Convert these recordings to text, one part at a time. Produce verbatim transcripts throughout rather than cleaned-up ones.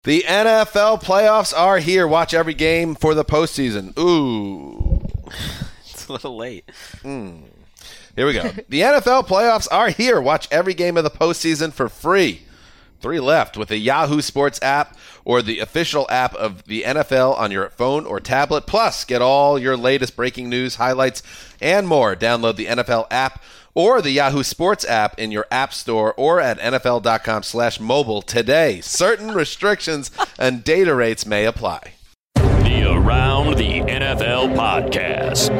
The N F L playoffs are here. Watch every game for the postseason. Ooh. It's a little late. Mm. Here we go. The N F L playoffs are here. Watch every game of the postseason for free. Three left with the Yahoo Sports app or the official app of the N F L on your phone or tablet. Plus, get all your latest breaking news, highlights, and more. Download the N F L app or the Yahoo Sports app in your app store or at nfl.com slash mobile today. Certain restrictions and data rates may apply. The Around the N F L podcast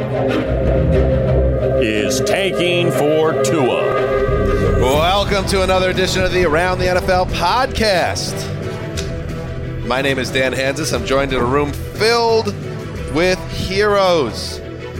is tanking for Tua. Welcome to another edition of the Around the N F L podcast. My name is Dan Hansis. I'm joined in a room filled with heroes.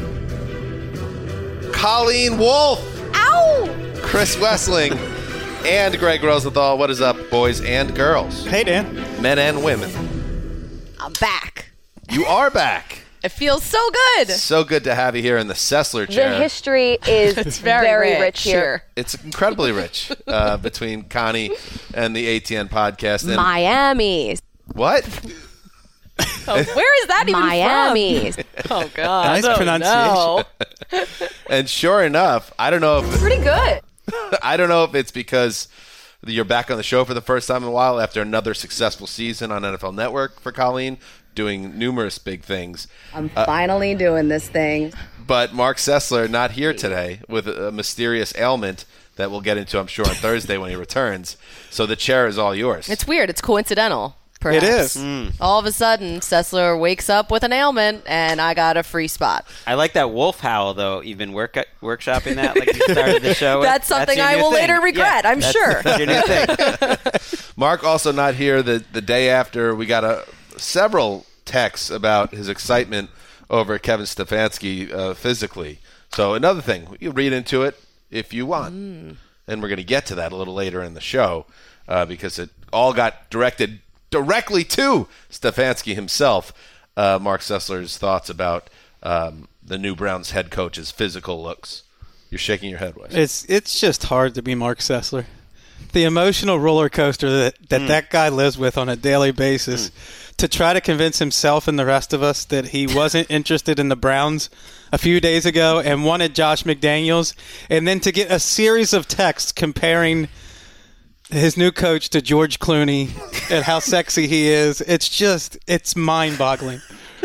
Colleen Wolfe. Ow! Chris Wessling. And Greg Rosenthal. What is up, boys and girls? Hey, Dan. Men and women. I'm back. You are back. It feels so good. So good to have you here in the Sessler chair. The history is It's very, very rich, rich here. It's incredibly rich uh, between Connie and the A T N podcast. And Miami. what? Oh, where is that even Miami. from? Oh, God. Nice Oh, pronunciation. no. And sure enough, I don't know if Pretty good. I don't know if it's because you're back on the show for the first time in a while after another successful season on N F L Network for Colleen, doing numerous big things. I'm finally doing this thing. But Mark Sessler not here today with a mysterious ailment that we'll get into, I'm sure, on Thursday when he returns. So the chair is all yours. It's weird. It's coincidental, perhaps. It is. Mm. All of a sudden, Sessler wakes up with an ailment, and I got a free spot. I like that wolf howl, though. You've been work- workshopping that like you started the show with. That's something your I new will thing. later regret, I'm that's, sure. That's your new thing. Mark also not here the, the day after. We got a, several texts about his excitement over Kevin Stefanski uh, physically. So another thing, you read into it if you want. Mm. And we're going to get to that a little later in the show uh, because it all got directed directly to Stefanski himself. Uh, Mark Sessler's thoughts about um, the new Browns head coach's physical looks. You're shaking your head, Wes. It's it's just hard to be Mark Sessler. The emotional roller coaster that that, mm. that guy lives with on a daily basis. Mm. To try to convince himself and the rest of us that he wasn't interested in the Browns a few days ago and wanted Josh McDaniels, and then to get a series of texts comparing his new coach to George Clooney and how sexy he is. It's just, it's mind-boggling.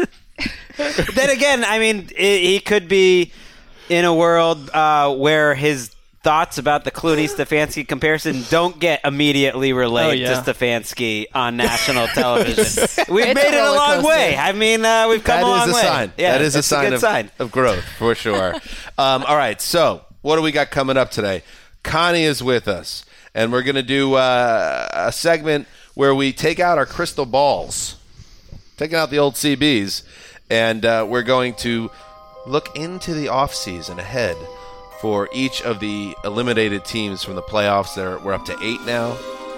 Then again, I mean, it, he could be in a world uh, where his thoughts about the Clooney-Stefanski comparison don't get immediately relayed oh, yeah. to Stefanski on national television. We've It's made a it a long roller way. I mean, uh, we've come That a long is a way. sign. Yeah, that is a that's sign, good of, sign of growth, for sure. um, all right, so what do we got coming up today? Connie is with us, and we're going to do uh, a segment where we take out our crystal balls, taking out the old C Bs, and uh, we're going to look into the offseason ahead for each of the eliminated teams from the playoffs. There, we're up to eight now.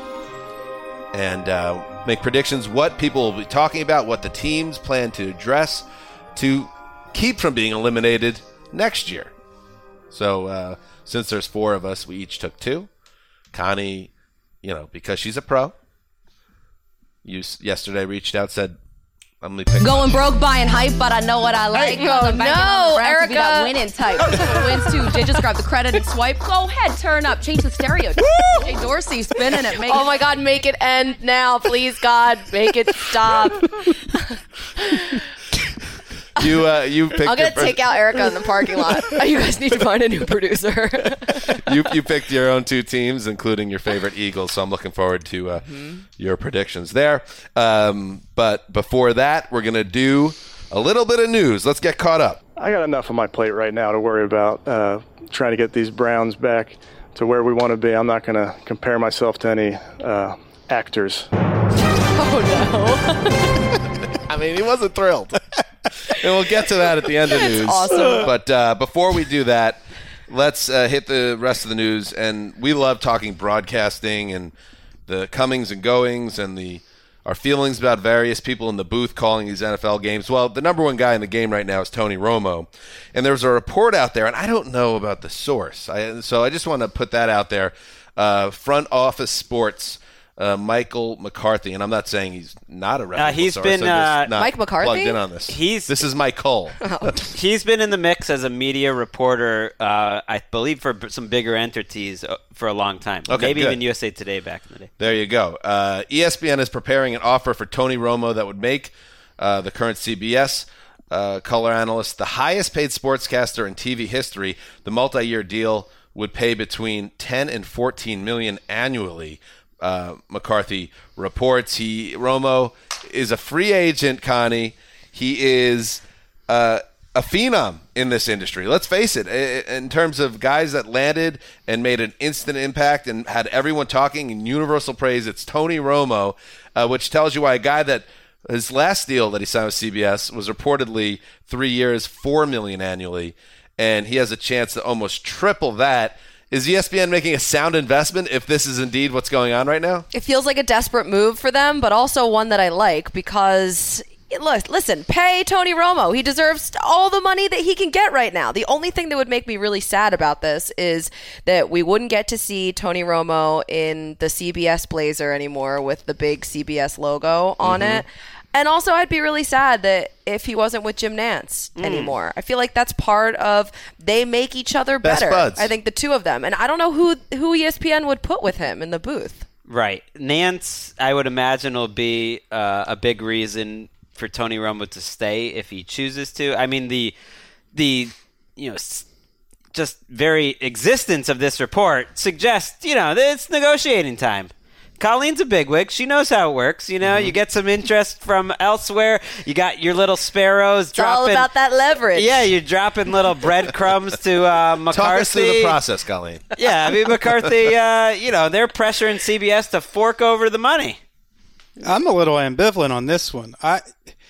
And uh, make predictions what people will be talking about, what the teams plan to address to keep from being eliminated next year. So uh, since there's four of us, we each took two. Connie, you know, because she's a pro, you yesterday reached out, said, I'm gonna pick Going broke, buying hype, but I know what I like. Hey, I'm oh, banking no, on the Browns to be that Erica. winning type. Wins too. Jay just grab the credit and swipe. Go ahead, turn up, change the stereo. Jay Dorsey spinning it. Make Oh, my God, make it end now. Please, God, make it stop. you. Uh, you picked. I'm going your to first- take out Erica in the parking lot. You guys need to find a new producer. you you picked your own two teams, including your favorite Eagles. So I'm looking forward to uh, mm-hmm. your predictions there. Um, but before that, we're gonna do a little bit of news. Let's get caught up. I got enough on my plate right now to worry about uh, trying to get these Browns back to where we want to be. I'm not going to compare myself to any uh, actors. Oh, no. I mean, he wasn't thrilled. And we'll get to that at the end of That's news. awesome. But uh, before we do that, let's uh, hit the rest of the news. And we love talking broadcasting and the comings and goings and the our feelings about various people in the booth calling these N F L games. Well, the number one guy in the game right now is Tony Romo. And there's a report out there, and I don't know about the source. I, so I just want to put that out there. Uh, Front Office Sports uh, Michael McCarthy, and I'm not saying he's not a reputable Uh, he's source, been, I'm just uh, not Mike McCarthy? plugged in on this. He's- this is Michael. He's been in the mix as a media reporter, uh, I believe, for b- some bigger entities uh, for a long time. Okay, Maybe good. even U S A Today back in the day. There you go. Uh, E S P N is preparing an offer for Tony Romo that would make uh, the current C B S uh, color analyst the highest paid sportscaster in T V history. The multi-year deal would pay between ten and fourteen million annually. Uh, McCarthy reports he Romo is a free agent. Connie, he is uh, a phenom in this industry. Let's face it. In terms of guys that landed and made an instant impact and had everyone talking in universal praise, it's Tony Romo, uh, which tells you why a guy that his last deal that he signed with C B S was reportedly three years, four million annually, and he has a chance to almost triple that. Is E S P N making a sound investment if this is indeed what's going on right now? It feels like a desperate move for them, but also one that I like because, look, listen, pay Tony Romo. He deserves all the money that he can get right now. The only thing that would make me really sad about this is that we wouldn't get to see Tony Romo in the C B S blazer anymore with the big C B S logo on Mm-hmm. it. And also, I'd be really sad that if he wasn't with Jim Nantz Mm. anymore. I feel like that's part of they make each other Best better. buds. I think the two of them. And I don't know who who E S P N would put with him in the booth. Right. Nance, I would imagine, will be uh, a big reason for Tony Romo to stay if he chooses to. I mean, the the you know s- just very existence of this report suggests, you know, that it's negotiating time. Colleen's a bigwig. She knows how it works. You know, Mm-hmm. you get some interest from elsewhere. You got your little sparrows It's dropping. all about that leverage. Yeah, you're dropping little breadcrumbs to uh, McCarthy. Talk us through the process, Colleen. Yeah, I mean, McCarthy, uh, you know, they're pressuring C B S to fork over the money. I'm a little ambivalent on this one. I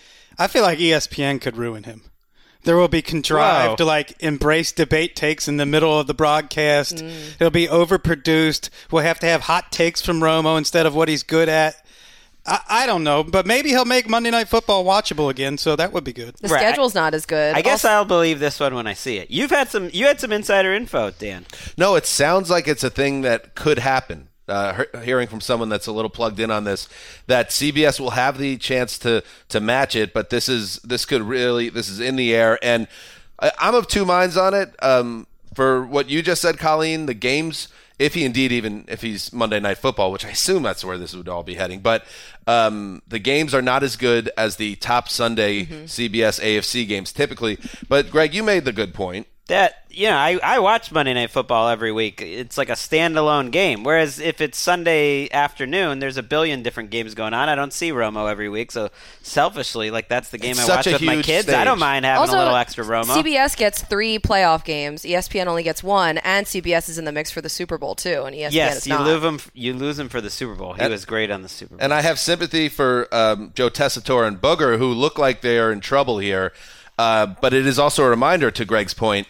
I feel like E S P N could ruin him. There will be contrived Whoa. to like embrace debate takes in the middle of the broadcast. Mm. It'll be overproduced. We'll have to have hot takes from Romo instead of what he's good at. I, I don't know, but maybe he'll make Monday Night Football watchable again, so that would be good. The Right. schedule's not as good. I guess Also- I'll believe this one when I see it. You've had some. You had some insider info, Dan. No, it sounds like it's a thing that could happen. Uh, he- hearing from someone that's a little plugged in on this, that C B S will have the chance to to match it, but this is this could really this is in the air, and I, I'm of two minds on it. Um, for what you just said, Colleen, the games, if he indeed even if he's Monday Night Football, which I assume that's where this would all be heading, but um, the games are not as good as the top Sunday Mm-hmm. C B S A F C games typically. But Greg, you made the good point. That you know, I, I watch Monday Night Football every week. It's like a standalone game. Whereas if it's Sunday afternoon, there's a billion different games going on. I don't see Romo every week, so selfishly, like that's the game It's I such watch a with my huge kids. I stage. don't mind having Also, a little extra Romo. C B S gets three playoff games. E S P N only gets one, and C B S is in the mix for the Super Bowl too. And E S P N yes, is you not. lose him. You lose him for the Super Bowl. He And- was great on the Super Bowl. And I have sympathy for um, Joe Tessitore and Booger, who look like they are in trouble here. Uh, but it is also a reminder, to Greg's point,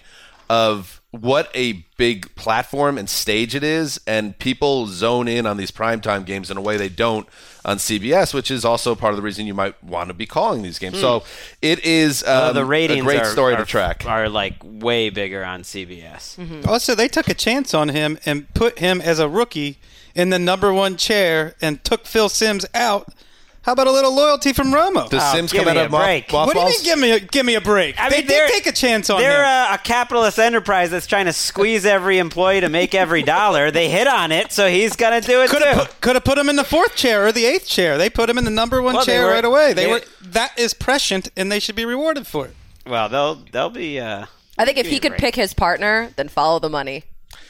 of what a big platform and stage it is, and people zone in on these primetime games in a way they don't on C B S, which is also part of the reason you might want to be calling these games. So it is um, Well, the ratings a great are, story are, to track. Are like way bigger on C B S. Also, they took a chance on him and put him as a rookie in the number one chair and took Phil Simms out. How about a little loyalty from Romo? Does Oh, Sims give come me out a of moth- break. What do you mean? mothballs? Give me a give me a break. I they mean, they're- did take a chance on They're him. a, a capitalist enterprise that's trying to squeeze every employee to make every dollar. They hit on it, so he's gonna do it Could too. have put, could have put him in the fourth chair or the eighth chair. They put him in the number one Well, they chair were- right away. They, they- were that is prescient, and they should be rewarded for it. well, they'll they'll be. Uh, I think if Give me he a could break. pick his partner, then follow the money.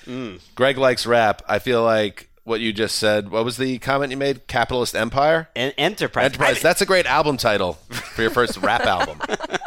Greg likes rap. I feel like what you just said, what was the comment you made? Capitalist Empire? en- enterprise. Enterprise. I- That's a great album title for your first rap album.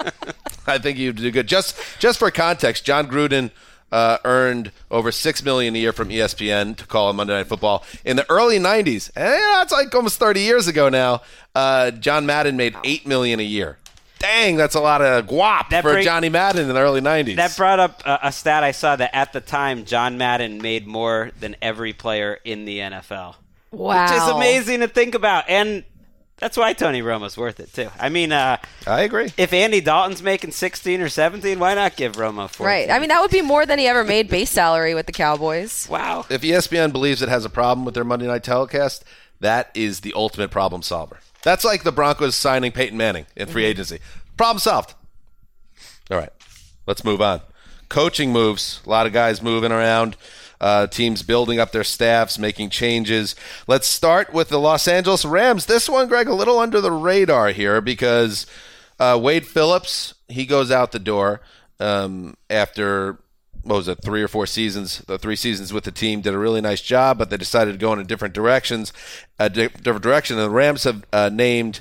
I think you do good. Just just for context, John Gruden uh, earned over six million dollars a year from E S P N to call on Monday Night Football in the early nineties. And you know, it's like almost thirty years ago now. Uh, John Madden made eight million dollars a year. Dang, that's a lot of guap That for bring- Johnny Madden in the early nineties. That brought up a, a stat I saw that at the time John Madden made more than every player in the N F L. Wow. Which is amazing to think about. And that's why Tony Romo's worth it, too. I mean, uh, I agree. if Andy Dalton's making sixteen or seventeen, why not give Romo fourteen? Right. I mean, that would be more than he ever made base salary with the Cowboys. wow. If E S P N believes it has a problem with their Monday night telecast, that is the ultimate problem solver. That's like the Broncos signing Peyton Manning in free agency. Problem solved. All right, let's move on. Coaching moves. A lot of guys moving around. Uh, teams building up their staffs, making changes. Let's start with the Los Angeles Rams. This one, Greg, a little under the radar here because uh, Wade Phillips, he goes out the door um, after, what was it, three or four seasons, the three seasons with the team, did a really nice job, but they decided to go in different directions, a di- different direction. And the Rams have uh, named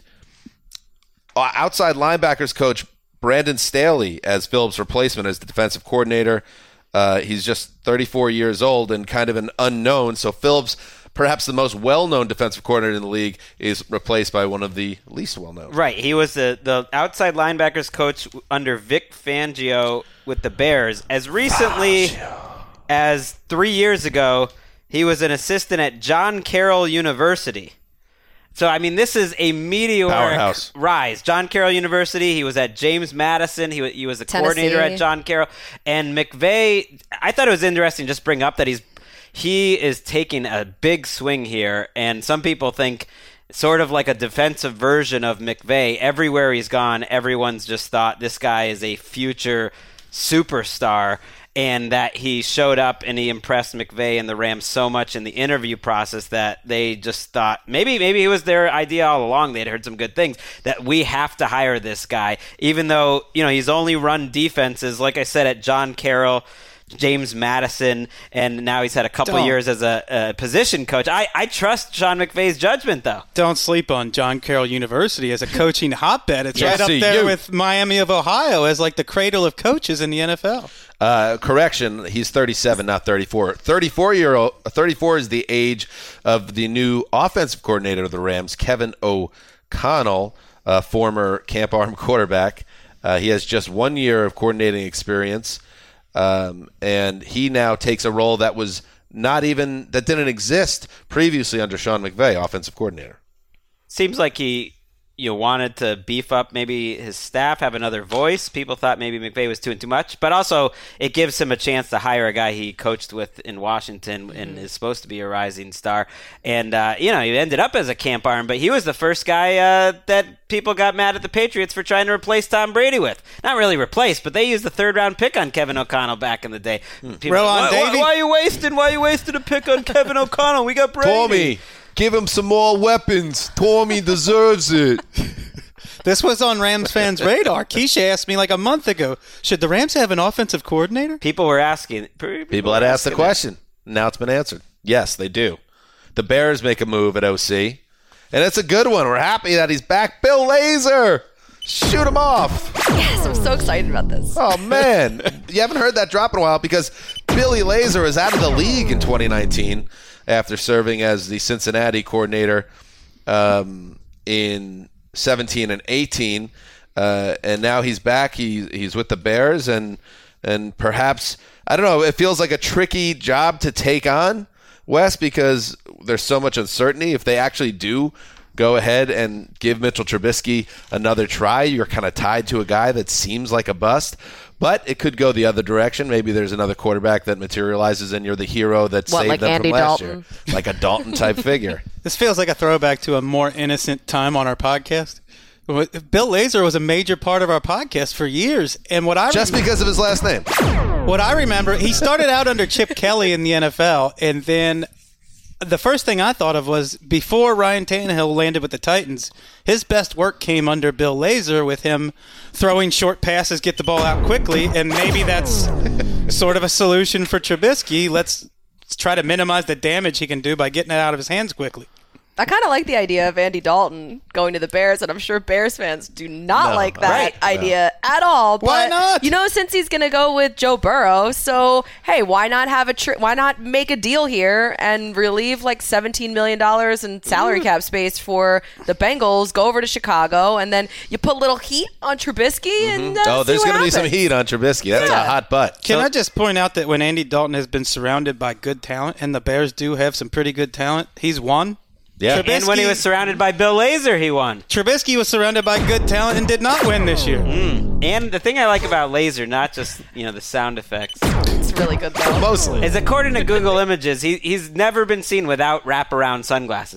outside linebackers coach Brandon Staley as Phillips' replacement as the defensive coordinator. Uh, he's just thirty-four years old and kind of an unknown. So Phillips, perhaps the most well-known defensive coordinator in the league, is replaced by one of the least well-known. Right. He was the, the outside linebackers coach under Vic Fangio with the Bears. As recently as three years ago, he was an assistant at John Carroll University. So, I mean, this is a meteoric Powerhouse. rise. John Carroll University, he was at James Madison. He was, he was a Tennessee. coordinator at John Carroll. And McVay, I thought it was interesting just bring up that he's he is taking a big swing here. And some people think sort of like a defensive version of McVay. Everywhere he's gone, everyone's just thought this guy is a future superstar. And that he showed up and he impressed McVay and the Rams so much in the interview process that they just thought maybe maybe it was their idea all along. They'd heard some good things that we have to hire this guy, even though you know he's only run defenses, like I said, at John Carroll, James Madison, and now he's had a couple Don't. years as a, a position coach. I, I trust Sean McVay's judgment, though. Don't sleep on John Carroll University as a coaching hotbed. It's Yes, right up see, there you. with Miami of Ohio as like the cradle of coaches in the N F L. Uh, correction, he's thirty-seven, not thirty-four. thirty-four-year-old, thirty-four is the age of the new offensive coordinator of the Rams, Kevin O'Connell, uh, former Camp Arm quarterback. Uh, he has just one year of coordinating experience, um, and he now takes a role that was not even that didn't exist previously under Sean McVay, offensive coordinator. Seems like he you know, wanted to beef up maybe his staff, have another voice. People thought maybe McVay was doing too much, but also it gives him a chance to hire a guy he coached with in Washington mm-hmm. and is supposed to be a rising star. And, uh, you know, he ended up as a camp arm, but he was the first guy uh, that people got mad at the Patriots for trying to replace Tom Brady with. Not really replace, but they used the third round pick on Kevin O'Connell back in the day. People Roll were on, like, why, why, Davey. why are you wasting? Why are you wasting a pick on Kevin O'Connell? We got Brady. Tommy, give him some more weapons. Tommy deserves it. This was on Rams fans' radar. Keisha asked me like a month ago, should the Rams have an offensive coordinator? People were asking. People, People had were asked the asking question. Now it's been answered. Yes, they do. The Bears make a move at O C, and it's a good one. We're happy that he's back. Bill Lazor. Shoot him off. Yes, I'm so excited about this. Oh, man. You haven't heard that drop in a while because Billy Lazor is out of the league in twenty nineteen after serving as the Cincinnati coordinator um, in seventeen and eighteen, uh, and now he's back. He he's with the Bears, and and perhaps I don't know. It feels like a tricky job to take on, Wes, because there's so much uncertainty. If they actually do go ahead and give Mitchell Trubisky another try, you're kind of tied to a guy that seems like a bust. But it could go the other direction. Maybe there's another quarterback that materializes, and you're the hero that What, saved like them Andy from last Dalton? year, like a Dalton type figure. This feels like a throwback to a more innocent time on our podcast. Bill Lazor was a major part of our podcast for years, and what I Just rem- because of his last name. what I remember, he started out under Chip Kelly in the N F L, and then the first thing I thought of was before Ryan Tannehill landed with the Titans, his best work came under Bill Lazor with him throwing short passes, get the ball out quickly, and maybe that's sort of a solution for Trubisky. Let's try to minimize the damage he can do by getting it out of his hands quickly. I kind of like the idea of Andy Dalton going to the Bears, and I'm sure Bears fans do not No. like that Right. idea at all. But, Why not? You know, since he's going to go with Joe Burrow, so hey, why not have a tri- why not make a deal here and relieve like seventeen million dollars in salary cap space for the Bengals? Go over to Chicago, and then you put a little heat on Trubisky, and uh, Oh, see there's what going to be some happens. heat on Trubisky. That's Yeah. a hot butt. Can So- I just point out that when Andy Dalton has been surrounded by good talent, and the Bears do have some pretty good talent, he's won. Yeah. Trubisky- And when he was surrounded by Bill Lazor, he won. Trubisky was surrounded by good talent and did not win this year. And the thing I like about Lazor, not just you know the sound effects, It's really good though. Mostly. is according to Google Images, he he's never been seen without wraparound sunglasses on.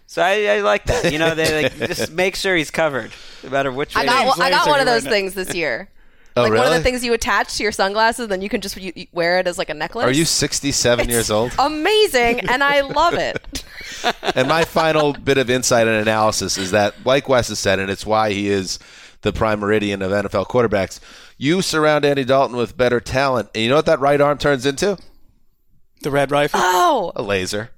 So I, I like that. You know, they like, just make sure he's covered, no matter which way. I got, James I got Laser one of those right now. things this year. Oh, like really? one of the things you attach to your sunglasses, then you can just you, you wear it as like a necklace. Are you sixty-seven years old? Amazing, and I love it. And my final bit of insight and analysis is that, like Wes has said, and it's why he is the prime meridian of N F L quarterbacks, you surround Andy Dalton with better talent. And you know what that right arm turns into? The red rifle. Oh, A laser.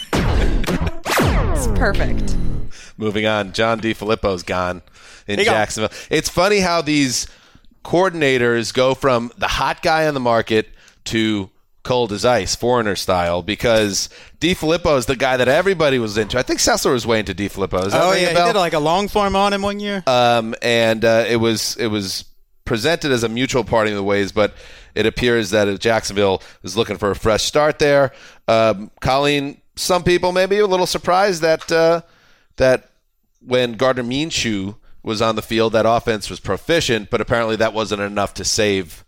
it's perfect. Moving on, John DeFilippo's gone in He gone. Jacksonville. It's funny how these coordinators go from the hot guy on the market to cold as ice, foreigner style, because DeFilippo is the guy that everybody was into. I think Sessler was way into DeFilippo. Is that Oh ring a yeah, he bell? did like a long form on him one year. um, and uh, it was it was presented as a mutual parting of the ways, but it appears that Jacksonville is looking for a fresh start there. Um, Colleen, some people may be a little surprised that uh, that when Gardner Minshew was on the field, that offense was proficient, but apparently that wasn't enough to save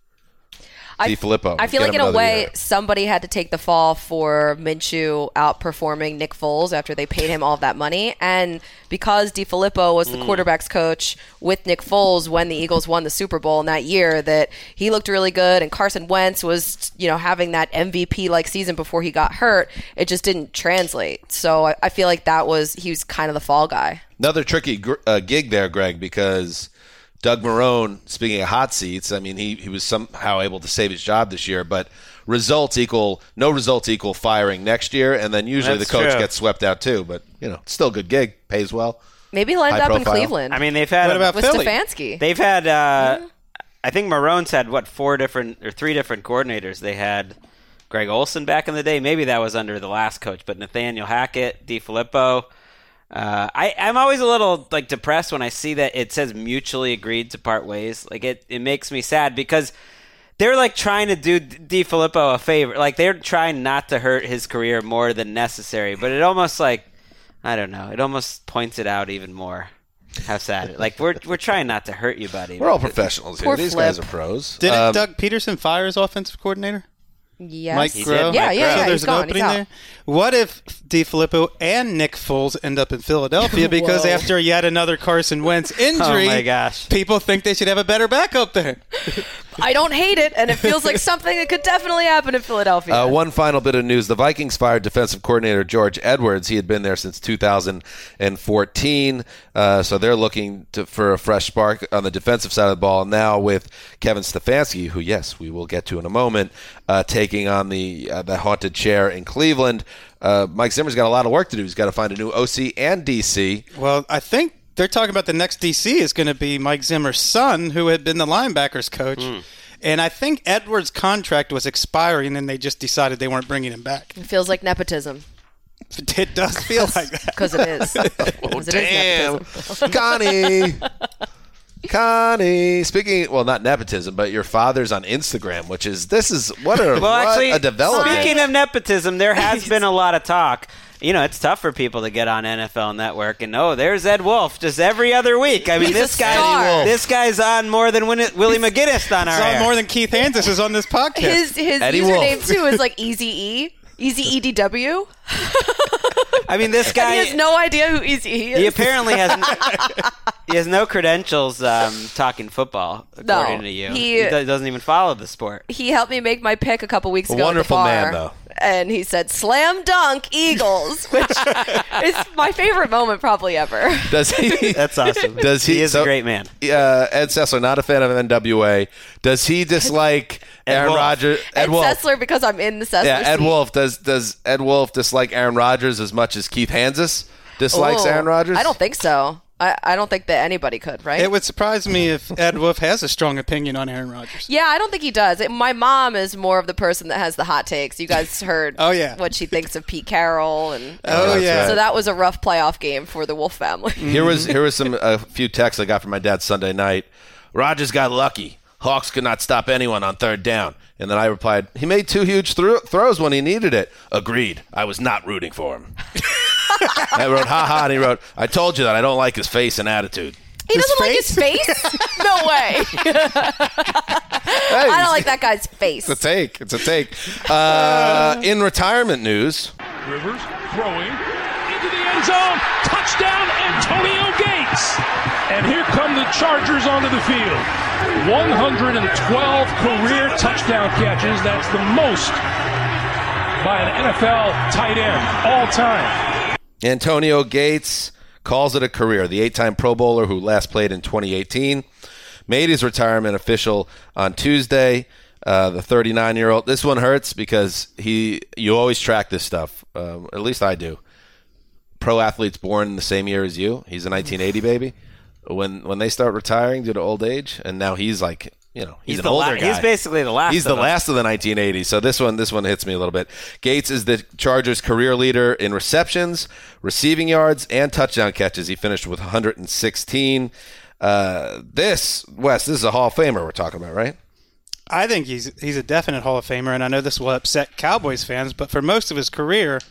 I- DeFilippo. I feel Get like him in a another way year. somebody had to take the fall for Minshew outperforming Nick Foles after they paid him all of that money, and because DeFilippo was the Mm. quarterbacks coach with Nick Foles when the Eagles won the Super Bowl in that year, that he looked really good, and Carson Wentz was, you know, having that M V P like season before he got hurt. It just didn't translate. So I, I feel like that was he was kind of the fall guy. Another tricky gr- uh, gig there, Greg, because Doug Marrone, speaking of hot seats, I mean, he, he was somehow able to save his job this year, but results equal, no results equal firing next year, and then usually That's the coach true. gets swept out too, but, you know, it's still a good gig, pays well. Maybe he'll end High up in profile. Cleveland. I mean, they've had What about with Philly? Stefanski. They've had, uh, I think Marone's had, what, four different, or three different coordinators. They had Greg Olson back in the day. Maybe that was under the last coach, but Nathaniel Hackett, DeFilippo. Uh, I, I'm always a little, like, depressed when I see that it says mutually agreed to part ways. Like, it, it makes me sad because they're, like, trying to do DeFilippo a favor. Like, they're trying not to hurt his career more than necessary, but it almost, like, I don't know. It almost points it out even more. How sad. Like, we're we're trying not to hurt you, buddy. We're all professionals here. Poor These Flip. guys are pros. Didn't Um, Doug Peterson fire his offensive coordinator? Yes. Mike He Groh? did. Yeah, Mike yeah, Groh. yeah. So he's there's an gone. opening He's out. there. What if DeFilippo and Nick Foles end up in Philadelphia because Whoa. after yet another Carson Wentz injury, Oh, my gosh. people think they should have a better backup there? I don't hate it, and it feels like something that could definitely happen in Philadelphia. Uh, one final bit of news. The Vikings fired defensive coordinator George Edwards. He had been there since two thousand fourteen, uh, so they're looking to, for a fresh spark on the defensive side of the ball. Now with Kevin Stefanski, who, yes, we will get to in a moment, uh, taking on the uh, the haunted chair in Cleveland. Uh, Mike Zimmer's got a lot of work to do. He's got to find a new O C and D C. Well, I think they're talking about the next D C is going to be Mike Zimmer's son, who had been the linebackers coach. And I think Edwards' contract was expiring, and they just decided they weren't bringing him back. It feels like nepotism. It does feel like that. Because it is. 'Cause it is Damn. nepotism. Connie. Connie. Speaking, well, not nepotism, but your father's on Instagram, which is, this is, what a, Well, what actually, a development. speaking of nepotism, there has been a lot of talk. You know, it's tough for people to get on N F L Network, and oh, there's Ed Wolf just every other week. I mean, He's a this guy, star. this guy's on more than Win- Willie McGinnis on our It's on air. more than Keith Hansis is on this podcast. His his Eddie username Wolf. too is like Easy E, Easy E D W. I mean, this And guy. he has no idea who Easy E is. He apparently has he has no credentials um, talking football, No, according to you. he- do- doesn't even follow the sport. He helped me make my pick a couple weeks A ago. wonderful at the bar, man, though. And he said, "Slam dunk, Eagles," which is my favorite moment probably ever. Does he? That's awesome. Does he? He is so- a great man. Uh, Ed Sessler, not a fan of N W A. Does he dislike Ed Aaron Wolf. Rodgers? Ed Wolf. Sessler, because I'm in the Sessler Yeah, Ed seat. Wolf. Does does Ed Wolf dislike Aaron Rodgers as much as Keith Hansis dislikes Oh, Aaron Rodgers? I don't think so. I, I don't think that anybody could, right? It would surprise me if Ed Wolf has a strong opinion on Aaron Rodgers. Yeah, I don't think he does. It, my mom is more of the person that has the hot takes. You guys heard Oh, yeah. what she thinks of Pete Carroll. and Oh, that's yeah. right. So that was a rough playoff game for the Wolf family. Here was here was some a few texts I got from my dad Sunday night. Rodgers got lucky. Hawks could not stop anyone on third down. And then I replied, he made two huge thro- throws when he needed it. Agreed. I was not rooting for him. I wrote, ha ha, and he wrote, I told you that I don't like his face and attitude. He doesn't like his face? No way. I don't like that guy's face. It's a take. It's a take. Uh, in retirement news, Rivers throwing into the end end zone. Touchdown, Antonio Gates. And here come the Chargers onto the field. one hundred twelve career touchdown catches. That's the most by an N F L tight end all time. Antonio Gates calls it a career. The eight-time Pro Bowler who last played in twenty eighteen made his retirement official on Tuesday. Uh, the thirty-nine-year-old. This one hurts because he. You always track this stuff. Um, at least I do. Pro athletes born in the same year as you. He's a nineteen eighty baby. When when they start retiring due to old age, and now he's like, you know, he's, he's an the older la- guy. He's basically the last. He's of the us. last of the nineteen eighties. So this one, this one hits me a little bit. Gates is the Chargers' career leader in receptions, receiving yards, and touchdown catches. He finished with one hundred sixteen. Uh, this Wes, this is a Hall of Famer we're talking about, right? I think he's he's a definite Hall of Famer, and I know this will upset Cowboys fans, but for most of his career,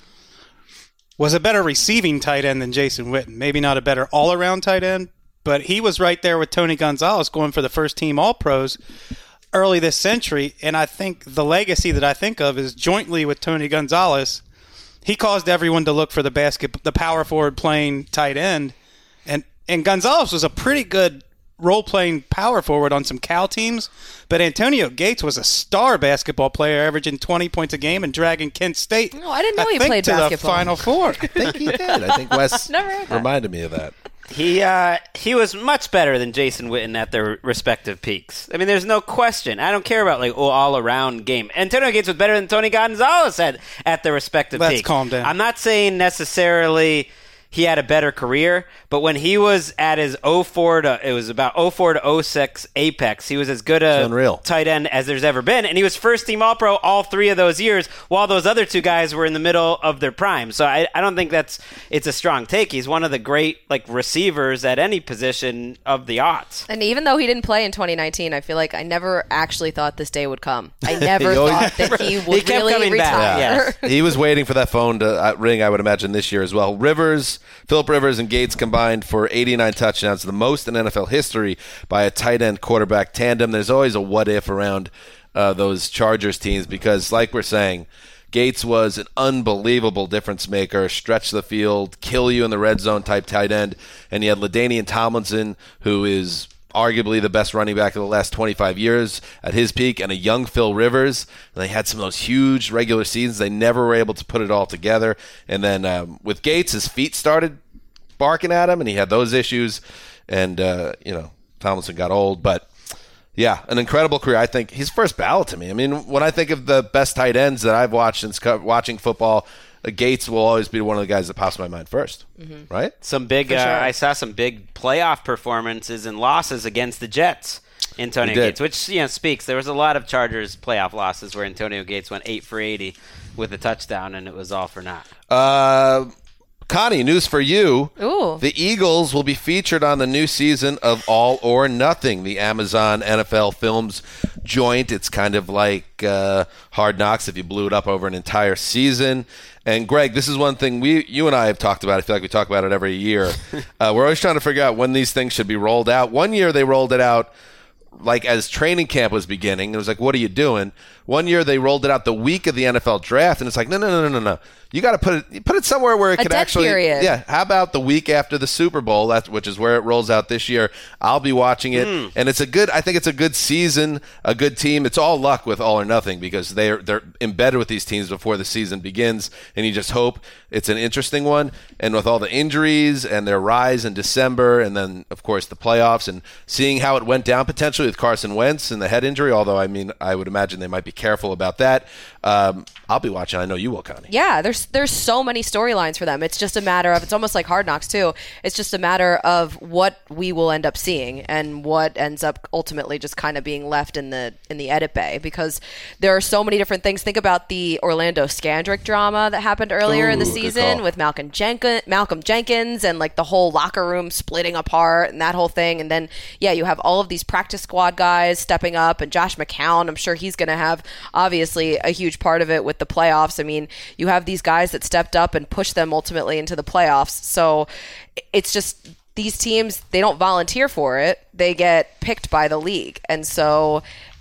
was a better receiving tight end than Jason Witten. Maybe not a better all-around tight end, but he was right there with Tony Gonzalez going for the first-team All-Pros early this century, and I think the legacy that I think of is jointly with Tony Gonzalez, he caused everyone to look for the basket, the power forward playing tight end, and and Gonzalez was a pretty good role-playing power forward on some Cal teams, but Antonio Gates was a star basketball player, averaging twenty points a game and dragging Kent State. No, I didn't know I he think, played to basketball. the Final Four. I think he did. I think Wes Never heard that. reminded me of that. He uh, he was much better than Jason Witten at their respective peaks. I mean, there's no question. I don't care about like oh, all around game. Antonio Gates was better than Tony Gonzalez at at their respective Let's peaks. calm down. I'm not saying necessarily he had a better career, but when he was at his oh four to it was about oh four to oh six apex, he was as good a unreal. tight end as there's ever been, and he was first team All Pro all three of those years, while those other two guys were in the middle of their prime. So I, I don't think that's it's a strong take. He's one of the great like receivers at any position of the aughts. And even though he didn't play in twenty nineteen, I feel like I never actually thought this day would come. I never He always- thought that he would He kept really coming retire. back, yes. He was waiting for that phone to uh, ring, I would imagine, this year as well. Rivers, Phillip Rivers and Gates combined for eighty-nine touchdowns, the most in N F L history by a tight end quarterback tandem. There's always a what if around uh, those Chargers teams because, like we're saying, Gates was an unbelievable difference maker, stretch the field, kill you in the red zone type tight end. And you had LaDainian Tomlinson, who is arguably the best running back of the last twenty-five years at his peak, and a young Phil Rivers. And they had some of those huge regular seasons. They never were able to put it all together. And then um, with Gates, his feet started barking at him, and he had those issues. And, uh, you know, Tomlinson got old. But, yeah, an incredible career. I think he's first ballot to me. I mean, when I think of the best tight ends that I've watched since co- watching football, uh, Gates will always be one of the guys that pops in my mind first, mm-hmm. right? Some big, uh, I saw some big playoff performances and losses against the Jets. Antonio Gates, which you know speaks. There was a lot of Chargers playoff losses where Antonio Gates went eight for eighty with a touchdown, and it was all for naught. Uh, Connie, news for you. Ooh. The Eagles will be featured on the new season of All or Nothing, the Amazon N F L Films joint. It's kind of like uh, Hard Knocks if you blew it up over an entire season. And Greg, this is one thing we, you and I have talked about. I feel like we talk about it every year. uh, we're always trying to figure out when these things should be rolled out. One year they rolled it out like as training camp was beginning. It was like, what are you doing? One year they rolled it out the week of the N F L draft, and it's like, no, no, no, no, no, no. You got to put it put it somewhere where it A could dead actually. period. Yeah. How about the week after the Super Bowl? That's which is where it rolls out this year. I'll be watching it, mm. and it's a good. I think it's a good season, a good team. It's all luck with All or Nothing because they're they're embedded with these teams before the season begins, and you just hope it's an interesting one. And with all the injuries and their rise in December, and then of course the playoffs, and seeing how it went down potentially with Carson Wentz and the head injury. Although I mean, I would imagine they might be careful about that. Um, I'll be watching. I know you will, Connie. Yeah, there's there's so many storylines for them. It's just a matter of, it's almost like Hard Knocks too. It's just a matter of what we will end up seeing and what ends up ultimately just kind of being left in the in the edit bay, because there are so many different things. Think about the Orlando Scandrick drama that happened earlier Ooh, in the good season call. with Malcolm, Jenkin- Malcolm Jenkins and like the whole locker room splitting apart and that whole thing. And then, yeah, you have all of these practice squad guys stepping up, and Josh McCown, I'm sure he's going to have obviously a huge part of it with the playoffs. I mean, you have these guys that stepped up and pushed them ultimately into the playoffs. So it's just these teams, they don't volunteer for it. They get picked by the league. And so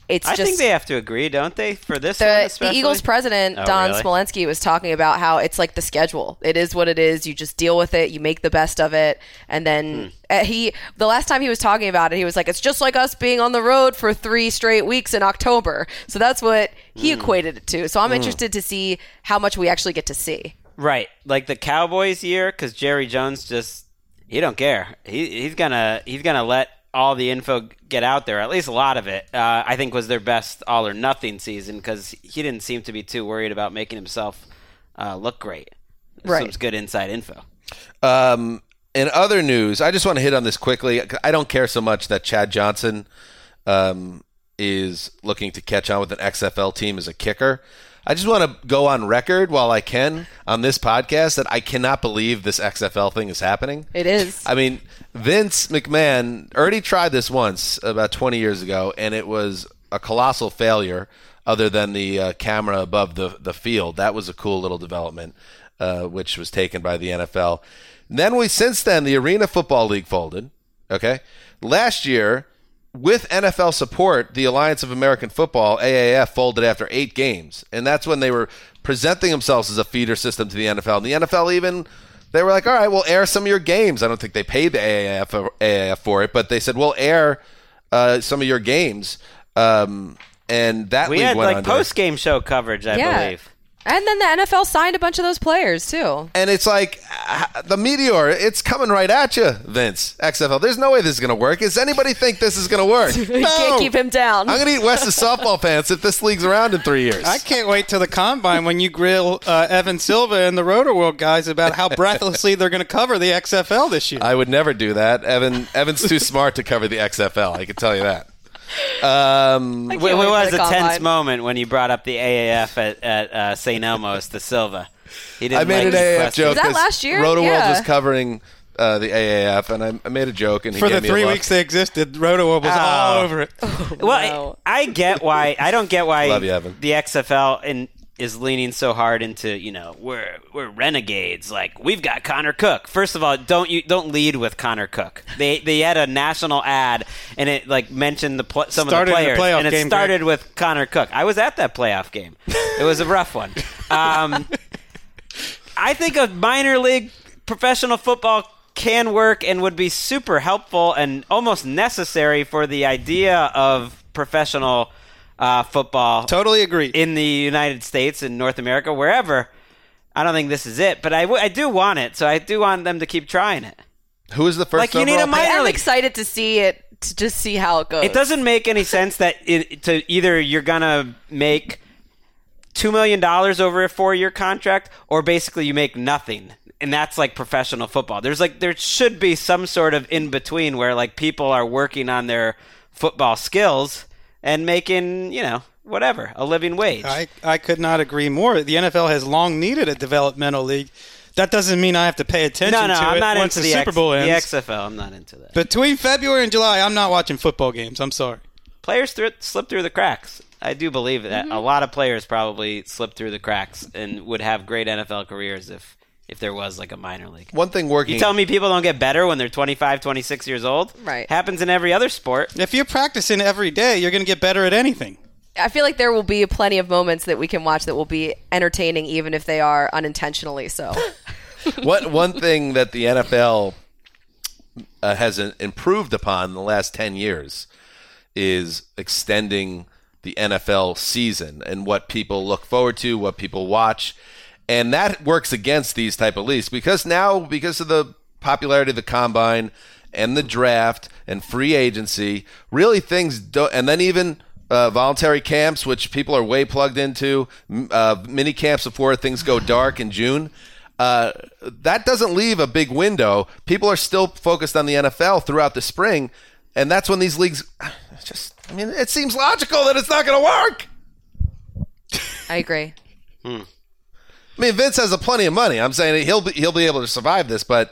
it's I just think they have to agree, don't they, for this one the, the especially? Eagles president Oh, Don really? Smolenski was talking about how it's like the schedule. It is what it is. You just deal with it. You make the best of it, and then Hmm. uh, he. The last time he was talking about it, he was like, "It's just like us being on the road for three straight weeks in October." So that's what he Hmm. equated it to. So I'm interested to see how much we actually get to see. Right, like the Cowboys year, because Jerry Jones just he don't care. He he's gonna he's gonna let all the info get out there, at least a lot of it. Uh, I think was their best all or nothing season because he didn't seem to be too worried about making himself uh, look great. Right. Some good inside info. Um, in other news, I just want to hit on this quickly. I don't care so much that Chad Johnson um, is looking to catch on with an X F L team as a kicker. I just want to go on record while I can on this podcast that I cannot believe this X F L thing is happening. It is. I mean, Vince McMahon already tried this once about twenty years ago, and it was a colossal failure other than the uh, camera above the, the field. That was a cool little development, uh, which was taken by the N F L. And then we, since then, the Arena Football League folded. Okay, last year, with N F L support, the Alliance of American Football, A A F, folded after eight games. And that's when they were presenting themselves as a feeder system to the N F L. And the N F L even, they were like, all right, we'll air some of your games. I don't think they paid the A A F, A A F for it, but they said, we'll air uh, some of your games. Um, and that We league had went like under. post-game show coverage, I Yeah. believe. And then the N F L signed a bunch of those players too. And it's like uh, the meteor, it's coming right at you, Vince, X F L. There's no way this is going to work. Does anybody think this is going to work? You No. can't keep him down. I'm going to eat Wes's softball pants if this league's around in three years. I can't wait till the combine when you grill uh, Evan Silva and the Roto World guys about how breathlessly they're going to cover the X F L this year. I would never do that. Evan Evan's too smart to cover the X F L. I can tell you that. Um, I It can't wait for was the a tense combine. moment when you brought up the A A F at, at uh, Saint Elmo's to Silva. He didn't I made like an the A A F question. joke. Was that 'cause last year? Roto World Yeah. was covering uh, the A A F, and I, I made a joke, and he For gave the me a three look. weeks they existed, Roto World was all Oh. over it. Well, No. I, I get why. I don't get why Love you, Evan. the X F L in, is leaning so hard into, you know, we're we're renegades. Like, we've got Connor Cook. First of all, don't you don't lead with Connor Cook. They they had a national ad and it like mentioned the pl- some Started of in the the players, playoff and it game, started with Connor Cook. I was at that playoff game. It was a rough one. Um, I think a minor league professional football can work and would be super helpful and almost necessary for the idea of professional uh, football Totally agree. in the United States and North America, wherever. I don't think this is it, but I, w- I do want it, so I do want them to keep trying it. Who is the first Like, you need overall a pick? minor I'm league. excited to see it, to just see how it goes. It doesn't make any sense that it, to either you're gonna make two million dollars over a four-year contract, or basically you make nothing, and that's like professional football. There's like there should be some sort of in between where like people are working on their football skills and making, you know, whatever, a living wage. I, I could not agree more. The N F L has long needed a developmental league. That doesn't mean I have to pay attention no, no, to I'm it not once into the, the, Super X, Bowl ends. the X F L. I'm not into that. Between February and July, I'm not watching football games. I'm sorry. Players through, slip through the cracks. I do believe that Mm-hmm. a lot of players probably slip through the cracks and would have great N F L careers if if there was like a minor league. One thing working. You tell me people don't get better when they're twenty-five, twenty-six years old? Right. Happens in every other sport. If you're practicing every day, you're going to get better at anything. I feel like there will be plenty of moments that we can watch that will be entertaining, even if they are unintentionally so. What one thing that the N F L uh, has uh, improved upon in the last ten years is extending the N F L season and what people look forward to, what people watch, and that works against these type of leagues because now, because of the popularity of the combine and the draft and free agency, really things don't, and then even uh, voluntary camps, which people are way plugged into, m- uh, mini camps before things go dark in June. Uh, that doesn't leave a big window. People are still focused on the N F L throughout the spring, and that's when these leagues just, I mean, it seems logical that it's not going to work. I agree. I mean, Vince has a plenty of money. I'm saying he'll be, he'll be able to survive this, but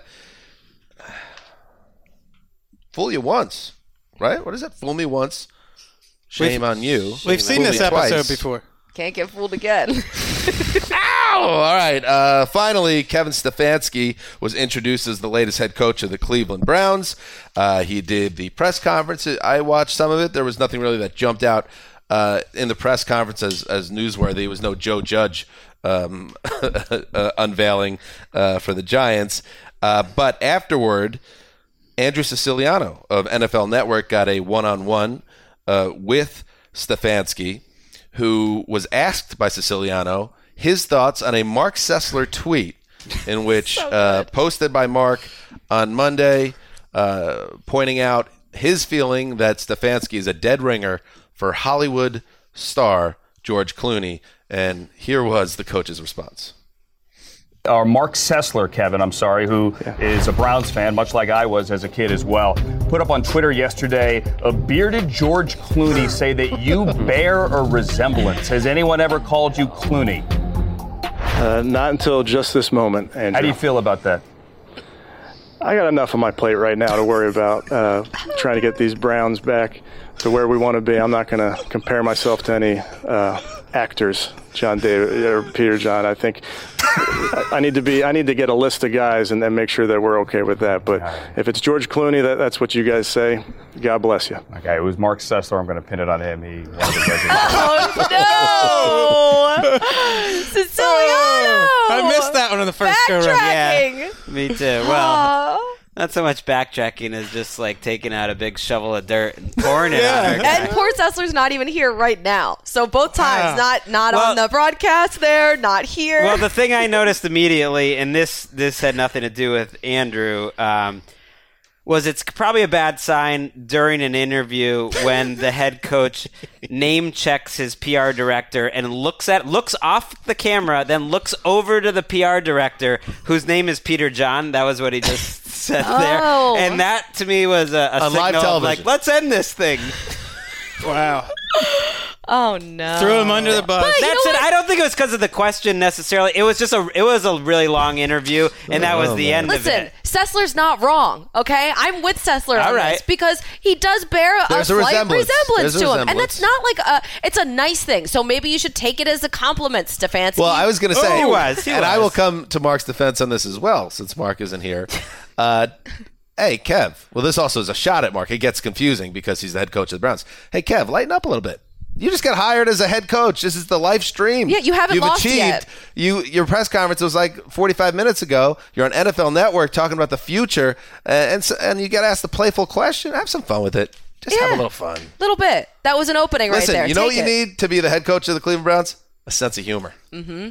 fool you once, right? What is it? Fool me once, shame on you. We've seen Fool this me episode twice. before. Can't get fooled again. Ow! All right. Uh, finally, Kevin Stefanski was introduced as the latest head coach of the Cleveland Browns. Uh, he did the press conference. I watched some of it. There was nothing really that jumped out uh, in the press conference as, as newsworthy. It was no Joe Judge um, uh, unveiling uh, for the Giants. Uh, but afterward, Andrew Siciliano of N F L Network got a one-on-one uh, with Stefanski, who was asked by Siciliano his thoughts on a Mark Sessler tweet in which so uh, posted by Mark on Monday, uh, pointing out his feeling that Stefanski is a dead ringer for Hollywood star George Clooney. And here was the coach's response. Or Mark Sessler, Kevin, I'm sorry, who yeah. is a Browns fan, much like I was as a kid as well, put up on Twitter yesterday, a bearded George Clooney say that you bear a resemblance. Has anyone ever called you Clooney? Uh, not until just this moment, Andrew. How do you feel about that? I got enough on my plate right now to worry about uh, trying to get these Browns back to where we want to be. I'm not going to compare myself to any uh, actors, John David or Peter John. I think I need to be. I need to get a list of guys and then make sure that we're okay with that. But if it's George Clooney, that, that's what you guys say. God bless you. Okay, it was Mark Sessler. I'm going to pin it on him. He. Oh no, Siciliano! I missed that one in the first go round. Yeah, me too. Well. Not so much backtracking as just like taking out a big shovel of dirt and pouring it yeah. on her. And poor Sessler's not even here right now. So both times, uh, not not well, on the broadcast there, not here. Well, the thing I noticed immediately, and this this had nothing to do with Andrew, um, was it's probably a bad sign during an interview when the head coach name checks his P R director and looks at looks off the camera, then looks over to the P R director, whose name is Peter John. That was what he just said oh. there, and that to me was a, a On signal live television. of like, let's end this thing. Wow. Oh no! Threw him under the bus. But That's it. I don't think it was because of the question necessarily. It was just a. It was a really long interview, and that was oh, the man. end Listen, of it. Sessler's not wrong. Okay, I'm with Sessler on All right. this because he does bear a There's a slight resemblance. resemblance There's a to him, resemblance. and that's not like a. It's a nice thing. So maybe you should take it as a compliment, Stefanski. Well, I was going to say, Oh, he was, he and was. I will come to Mark's defense on this as well, since Mark isn't here. Uh, hey, Kev. Well, this also is a shot at Mark. It gets confusing because he's the head coach of the Browns. Hey, Kev, lighten up a little bit. You just got hired as a head coach. This is the live stream. Yeah, you haven't You've lost achieved, yet. You, your press conference was like forty-five minutes ago. You're on N F L Network talking about the future, uh, and so, and you got asked the playful question. Have some fun with it. Just Yeah. have a little fun. little bit. That was an opening Listen, right there. you know Take what you it. need to be the head coach of the Cleveland Browns? A sense of humor. Uh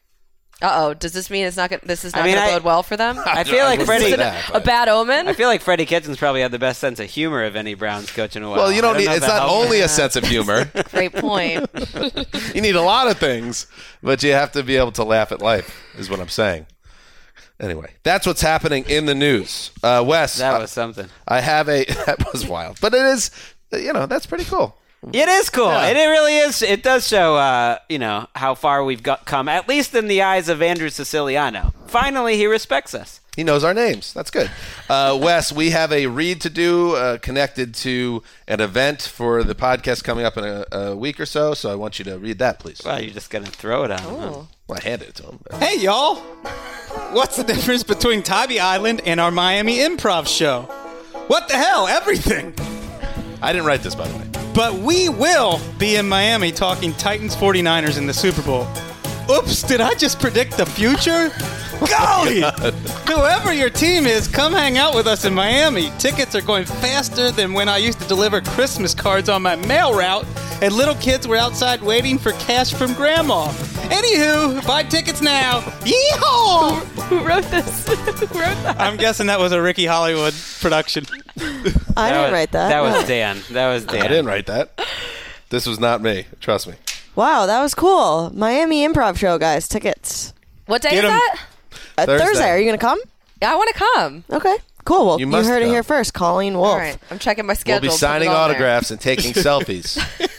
oh. Does this mean it's not? Gonna, this is not I mean, going to I- bode well for them? I feel like wouldn't Freddie. say Is it that, a, a but- bad omen? I feel like Freddie Kitchens probably had the best sense of humor of any Browns coach in a while. Well, you I don't need. know if It's that not helps. only a sense of humor. Great point. You need a lot of things, but you have to be able to laugh at life, is what I'm saying. Anyway, that's what's happening in the news. Uh, Wes, That was something. I, I have a. That was wild, but it is. You know, that's pretty cool. It is cool. Yeah. And it really is. It does show, uh, you know, how far we've got come, at least in the eyes of Andrew Siciliano. Finally, he respects us. He knows our names. That's good. Uh, Wes, we have a read to do uh, connected to an event for the podcast coming up in a, a week or so. So I want you to read that, please. Well, you're just going to throw it on him. huh? Well, I handed it to him. Hey, y'all. What's the difference between Tybee Island and our Miami Improv show? What the hell? Everything. I didn't write this, by the way. But we will be in Miami talking Titans forty-niners in the Super Bowl. Oops, did I just predict the future? Golly! Whoever your team is, come hang out with us in Miami. Tickets are going faster than when I used to deliver Christmas cards on my mail route, and little kids were outside waiting for cash from Grandma. Anywho, buy tickets now. Yeehaw! Who wrote this? Who wrote that? I'm guessing that was a Ricky Hollywood production. I That didn't was, write that. That No. was Dan. That was Dan. I didn't write that. This was not me. Trust me. Wow, that was cool. Miami Improv Show, guys. Tickets. What day Get is 'em. that? Uh, Thursday. Thursday. Are you going to come? Yeah, I want to come. Okay, cool. Well, You you, must heard come. it here first. Colleen Wolf. All right. I'm checking my schedule. We'll be put it signing on there. autographs and taking selfies.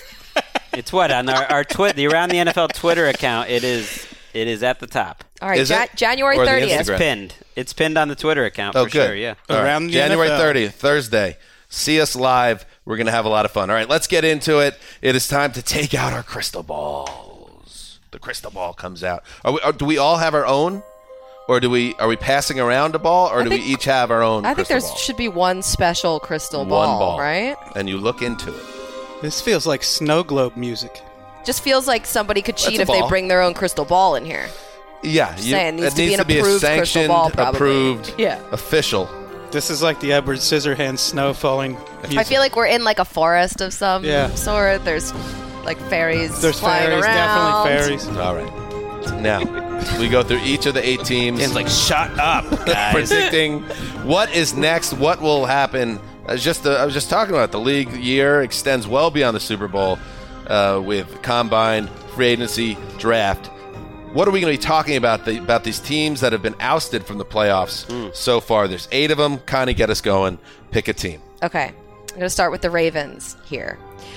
It's what? On our, our twi- the Around the N F L Twitter account, it is it is at the top. All right. Is Ja- it? January Or the thirtieth. It's Instagram? pinned. It's pinned on the Twitter account Oh, for good. sure, yeah. All right. Around the January N F L. thirtieth, Thursday. See us live. We're going to have a lot of fun. All right, let's get into it. It is time to take out our crystal balls. The crystal ball comes out. Are we, are, do we all have our own? Or do we are we passing around a ball, or I do think- we each have our own I think crystal there ball? should be one special crystal One ball, ball. right? And you look into it. This feels like snow globe music. Just feels like somebody could cheat a if they ball. bring their own crystal ball in here. Yeah, Just you, saying, needs it to be needs an to be a approved crystal sanctioned, ball, probably. approved, Yeah. official. This is like the Edward Scissorhands snow falling music. I feel like we're in like a forest of some Yeah. sort. There's like fairies There's flying fairies, around. definitely fairies. All right. Now, we go through each of the eight teams. Dan's like, shut up, guys. predicting what is next, what will happen. I was just, uh, I was just talking about it. The league year extends well beyond the Super Bowl uh, with combine, free agency, draft. What are we going to be talking about the, about these teams that have been ousted from the playoffs Mm. so far? There's eight of them. Kind of get us going. Pick a team. Okay, I'm going to start with the Ravens here.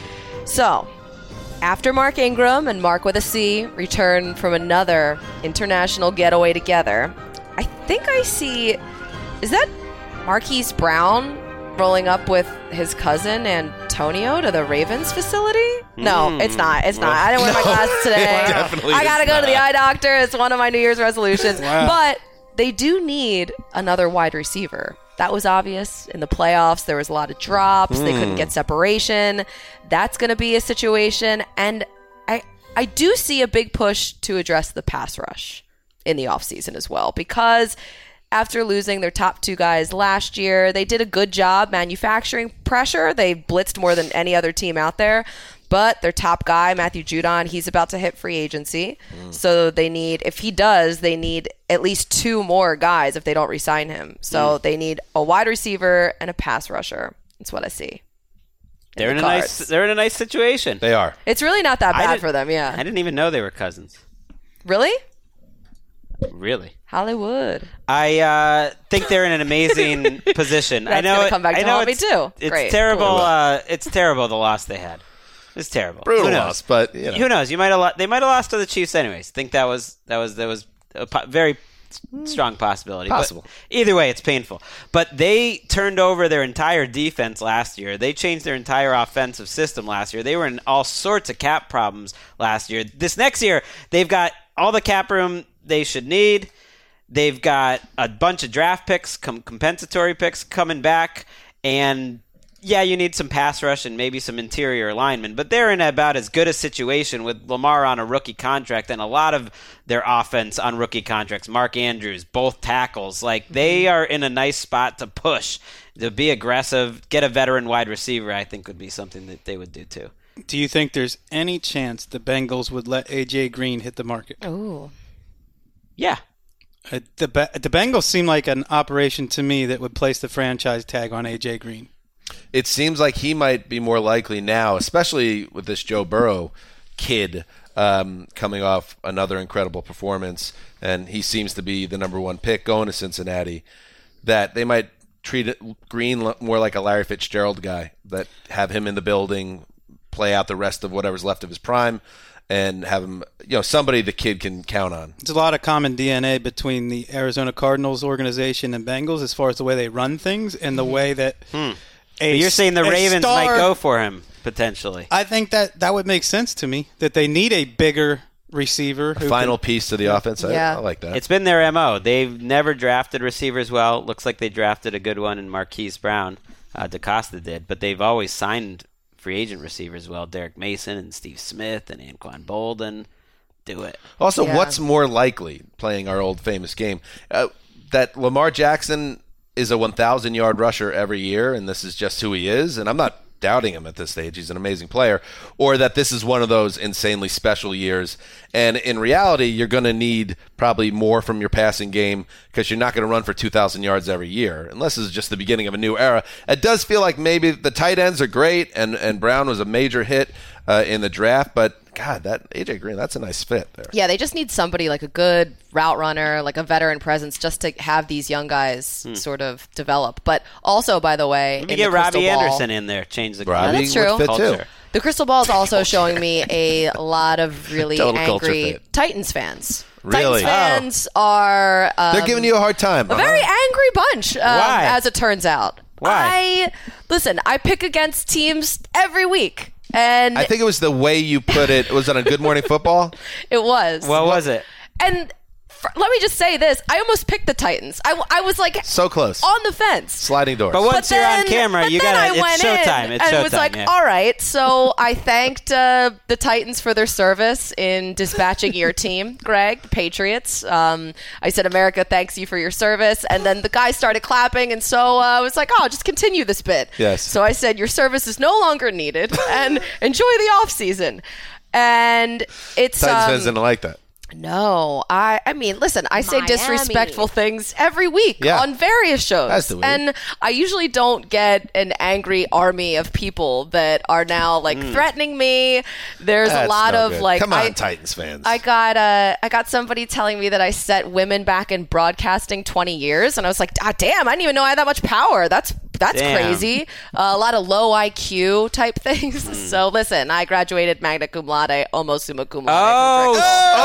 So, after Mark Ingram and Mark with a C return from another international getaway together, I think I see, is that Marquise Brown rolling up with his cousin Antonio to the Ravens facility? No, Mm. it's not. It's not. I didn't wear my No, glasses today. it definitely I got to is go to the not. eye doctor. It's one of my New Year's resolutions. Wow. But they do need another wide receiver. That was obvious in the playoffs. There was a lot of drops. They couldn't get separation. That's going to be a situation. And I I do see a big push to address the pass rush in the offseason as well, because after losing their top two guys last year, they did a good job manufacturing pressure. They blitzed more than any other team out there. But their top guy, Matthew Judon, he's about to hit free agency. So they need, if he does, they need at least two more guys if they don't re-sign him. So they need a wide receiver and a pass rusher. That's what I see. They're in the a nice. cards. They're in a nice situation. They are. It's really not that I bad didn't- for them, I yeah. didn't even know they were cousins. Really? Really. Hollywood. I uh, think they're in an amazing position. I That's know. gonna come back I to know haunt me it's, too. It's Great. terrible. Cool. Uh, it's terrible the loss they had. It's terrible. Brutal Who knows? loss, but, you know. Who knows? You might have. Lo- they might have lost to the Chiefs anyways. Think that was that was that was a po- very strong possibility. Possible. But either way, it's painful. But they turned over their entire defense last year. They changed their entire offensive system last year. They were in all sorts of cap problems last year. This next year, they've got all the cap room they should need. They've got a bunch of draft picks, com- compensatory picks coming back, and yeah, you need some pass rush and maybe some interior linemen, but they're in about as good a situation with Lamar on a rookie contract and a lot of their offense on rookie contracts. Mark Andrews, both tackles. Like, they are in a nice spot to push, to be aggressive, get a veteran wide receiver, I think would be something that they would do too. Do you think there's any chance the Bengals would let A J Green hit the market? Ooh. Yeah. Uh, the Be- the Bengals seem like an operation to me that would place the franchise tag on A J Green. It seems like he might be more likely now, especially with this Joe Burrow kid um, coming off another incredible performance, and he seems to be the number one pick going to Cincinnati, that they might treat it, Green l- more like a Larry Fitzgerald guy, that have him in the building, play out the rest of whatever's left of his prime, and have him, you know, somebody the kid can count on. There's a lot of common D N A between the Arizona Cardinals organization and Bengals as far as the way they run things and the way that Hmm. a, But you're saying the a Ravens star- might go for him, potentially. I think that that would make sense to me, that they need a bigger receiver. who Final can- piece to the offense. I, Yeah. I like that. It's been their M O. They've never drafted receivers well. Looks like they drafted a good one in Marquise Brown. Uh, DaCosta did. But they've always signed free agent receivers well. Derek Mason and Steve Smith and Anquan Bolden. Do it. Also, Yeah. what's more likely, playing our old famous game, uh, that Lamar Jackson is a one thousand yard rusher every year, and this is just who he is, and I'm not doubting him at this stage. He's an amazing player. Or that this is one of those insanely special years, and in reality, you're going to need probably more from your passing game because you're not going to run for two thousand yards every year, unless this is just the beginning of a new era. It does feel like maybe the tight ends are great, and, and Brown was a major hit uh, in the draft, but God, that A J Green, that's a nice fit there. Yeah, they just need somebody like a good route runner, like a veteran presence, just to have these young guys sort of develop. But also, by the way, Maybe in get the crystal Robbie ball- Anderson in there. Change the Robbie that's true. would fit culture. too. The crystal ball is also showing me a lot of really Total culture angry fit. Titans fans. Really? Titans fans are um, They're giving you a hard time. a huh? very angry bunch, um, Why? as it turns out. Why? I listen. I pick against teams every week, and I think it was the way you put it. Was it on Good Morning Football? it was. What was it? And let me just say this. I almost picked the Titans. I, I was like so close. on the fence. Sliding doors. But once But you're then- on camera, but you then got I to. It's went showtime. in It's and showtime. was like, yeah. all right. So I thanked uh, the Titans for their service in dispatching your team, Greg, the Patriots. Um, I said, America, thanks you for your service. And then the guy started clapping, and so uh, I was like, oh, just continue this bit. Yes. So I said, your service is no longer needed, and enjoy the off season. And it's Titans um, fans didn't like that. no, I I mean, listen, I say Miami. disrespectful things every week Yeah. on various shows. That's the week. And I usually don't get an angry army of people that are now like threatening me. There's That's a lot no of good. like Come on, I, Titans fans. I got uh, I got somebody telling me that I set women back in broadcasting twenty years, and I was like, ah, damn, I didn't even know I had that much power. That's that's Damn. crazy. Uh, a lot of low I Q type things. So listen, I graduated magna cum laude, almost summa cum laude. Oh,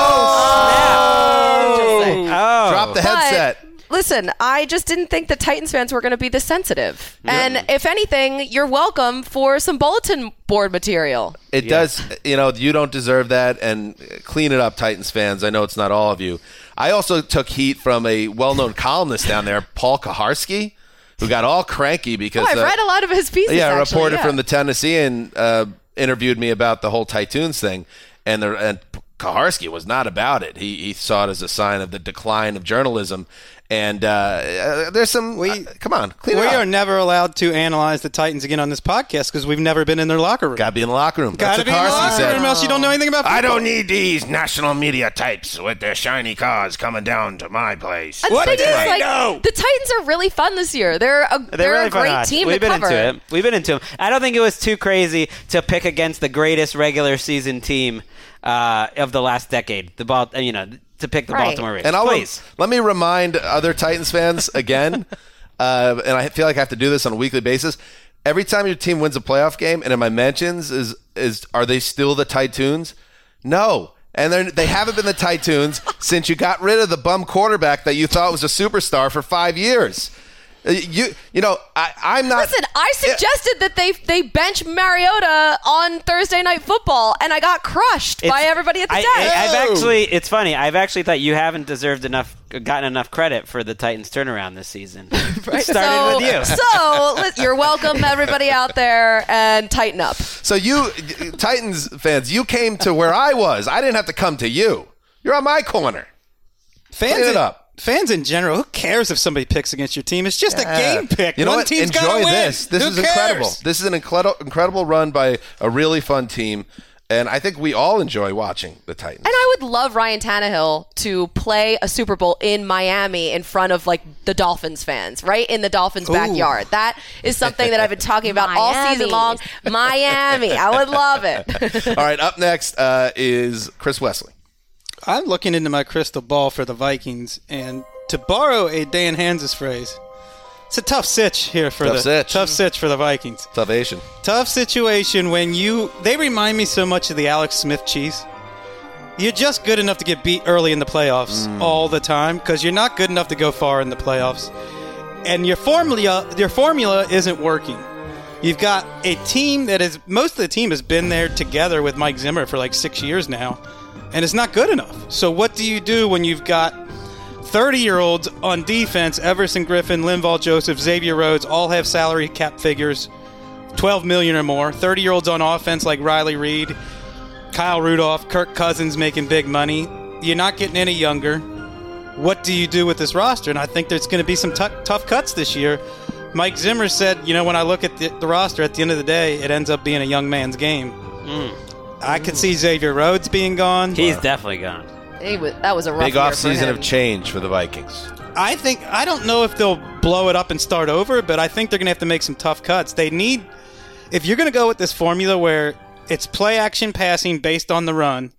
Just saying. oh. Drop the But, headset. listen, I just didn't think the Titans fans were going to be this sensitive. And if anything, you're welcome for some bulletin board material. It does, you know, you don't deserve that, and clean it up, Titans fans. I know it's not all of you. I also took heat from a well-known columnist down there, Paul Kaharski, who got all cranky because Oh, I've uh, read a lot of his pieces. yeah, a actually, reporter yeah. from the Tennessean uh, interviewed me about the whole Titans thing, and the and Kaharski was not about it. He he saw it as a sign of the decline of journalism. And uh, uh, there's some. We- uh, come on, clean We it up. are never allowed to analyze the Titans again on this podcast because we've never been in their locker room. Got to be in the locker room. Got That's to what be in the Kaharski locker said. room, else you don't know anything about football. I don't need these national media types with their shiny cars coming down to my place. And the What thing did is, I like, know? the Titans are really fun this year. They're a they're, They're really a fun great to watch. team We've to been cover. into it. We've been into them. I don't think it was too crazy to pick against the greatest regular season team uh, of the last decade. The ball, you know, to pick the Right. Baltimore Ravens. And I'll, Please. let me remind other Titans fans again, uh, and I feel like I have to do this on a weekly basis. Every time your team wins a playoff game, and in my mentions is is are they still the Titans? No. And they're- they haven't been the Titans since you got rid of the bum quarterback that you thought was a superstar for five years. Uh, You you know, I, I'm not. Listen, I suggested that they they bench Mariota on Thursday Night Football, and I got crushed by It's- everybody at the I, desk. I, I've actually, it's funny. I've actually thought you haven't deserved enough, gotten enough credit for the Titans turnaround this season. It started so, with you. so li- you're welcome, everybody out there, and tighten up. So you Titans fans, you came to where I was. I didn't have to come to you. You're on my corner. Fans Clean it in, up. Fans in general, who cares if somebody picks against your team? It's just a game pick. You know One what? team's Enjoy gotta win. this. This Who is cares? incredible. This is an incredible, incredible run by a really fun team, and I think we all enjoy watching the Titans. And I would love Ryan Tannehill to play a Super Bowl in Miami in front of like the Dolphins fans, right in the Dolphins' backyard. That is something that I've been talking about all season Miami. long. Miami, I would love it. All right, up next uh, is Chris Wesley. I'm looking into my crystal ball for the Vikings, and to borrow a Dan Hanses phrase, it's a tough sitch here for Tough the sitch. tough sitch for the Vikings. Salvation. Tough situation when you they remind me so much of the Alex Smith Chiefs. You're just good enough to get beat early in the playoffs all the time because you're not good enough to go far in the playoffs, and your formula your formula isn't working. You've got a team that is most of the team has been there together with Mike Zimmer for like six years now, and it's not good enough. So what do you do when you've got thirty-year-olds on defense? Everson Griffin, Linval Joseph, Xavier Rhodes all have salary cap figures, twelve million dollars or more. thirty-year-olds on offense like Riley Reed, Kyle Rudolph, Kirk Cousins making big money. You're not getting any younger. What do you do with this roster? And I think there's going to be some t- tough cuts this year. Mike Zimmer said, you know, when I look at the, the roster, at the end of the day, it ends up being a young man's game. Mm. I could see Xavier Rhodes being gone. He's definitely gone. He was, that was a rough Big year off for season him. of change for the Vikings. I think I don't know if they'll blow it up and start over, but I think they're going to have to make some tough cuts. They need, if you're going to go with this formula where it's play action passing based on the run,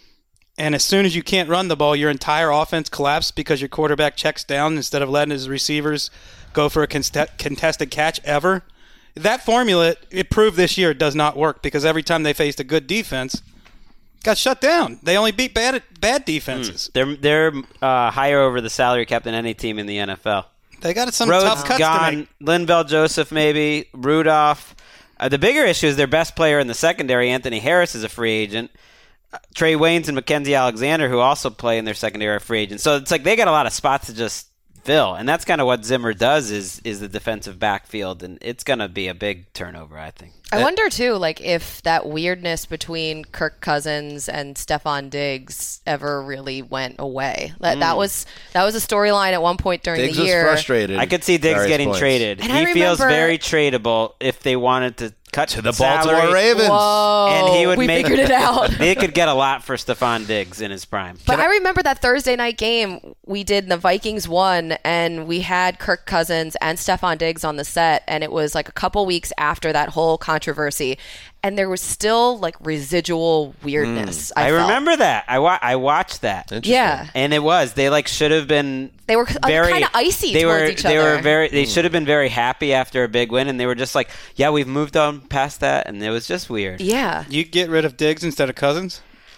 and as soon as you can't run the ball, your entire offense collapses because your quarterback checks down instead of letting his receivers go for a contest- contested catch ever. That formula, it proved this year, does not work because every time they faced a good defense, got shut down. They only beat bad bad defenses. They're they're uh, higher over the salary cap than any team in the N F L. They got some Rhodes tough cuts gone. to make. Linval Joseph maybe. Rudolph. Uh, the bigger issue is their best player in the secondary, Anthony Harris, is a free agent. Trey Waynes and Mackenzie Alexander, who also play in their secondary, are free agents. So it's like they got a lot of spots to just fill, and that's kind of what Zimmer does is is the defensive backfield, and it's going to be a big turnover, I think. I wonder too, like if that weirdness between Kirk Cousins and Stephon Diggs ever really went away. That, Mm. that was that was a storyline at one point during Diggs the year. was frustrated. I could see Diggs various getting points. traded. And he I feels remember- very tradable if they wanted to cut To the salary. Baltimore Ravens. Whoa, And he would we make figured it out. They could get a lot for Stephon Diggs in his prime. But I remember that Thursday night game we did, and the Vikings won, and we had Kirk Cousins and Stephon Diggs on the set, and it was like a couple weeks after that whole controversy, and there was still like residual weirdness. I, I, felt. remember that. I wa- I watched that. Yeah. And it was. They like should have been They were very kind of icy they towards were, each they other. were very they should have been very happy after a big win, and they were just like, yeah, we've moved on past that, and it was just weird. Yeah. You get rid of Diggs instead of Cousins?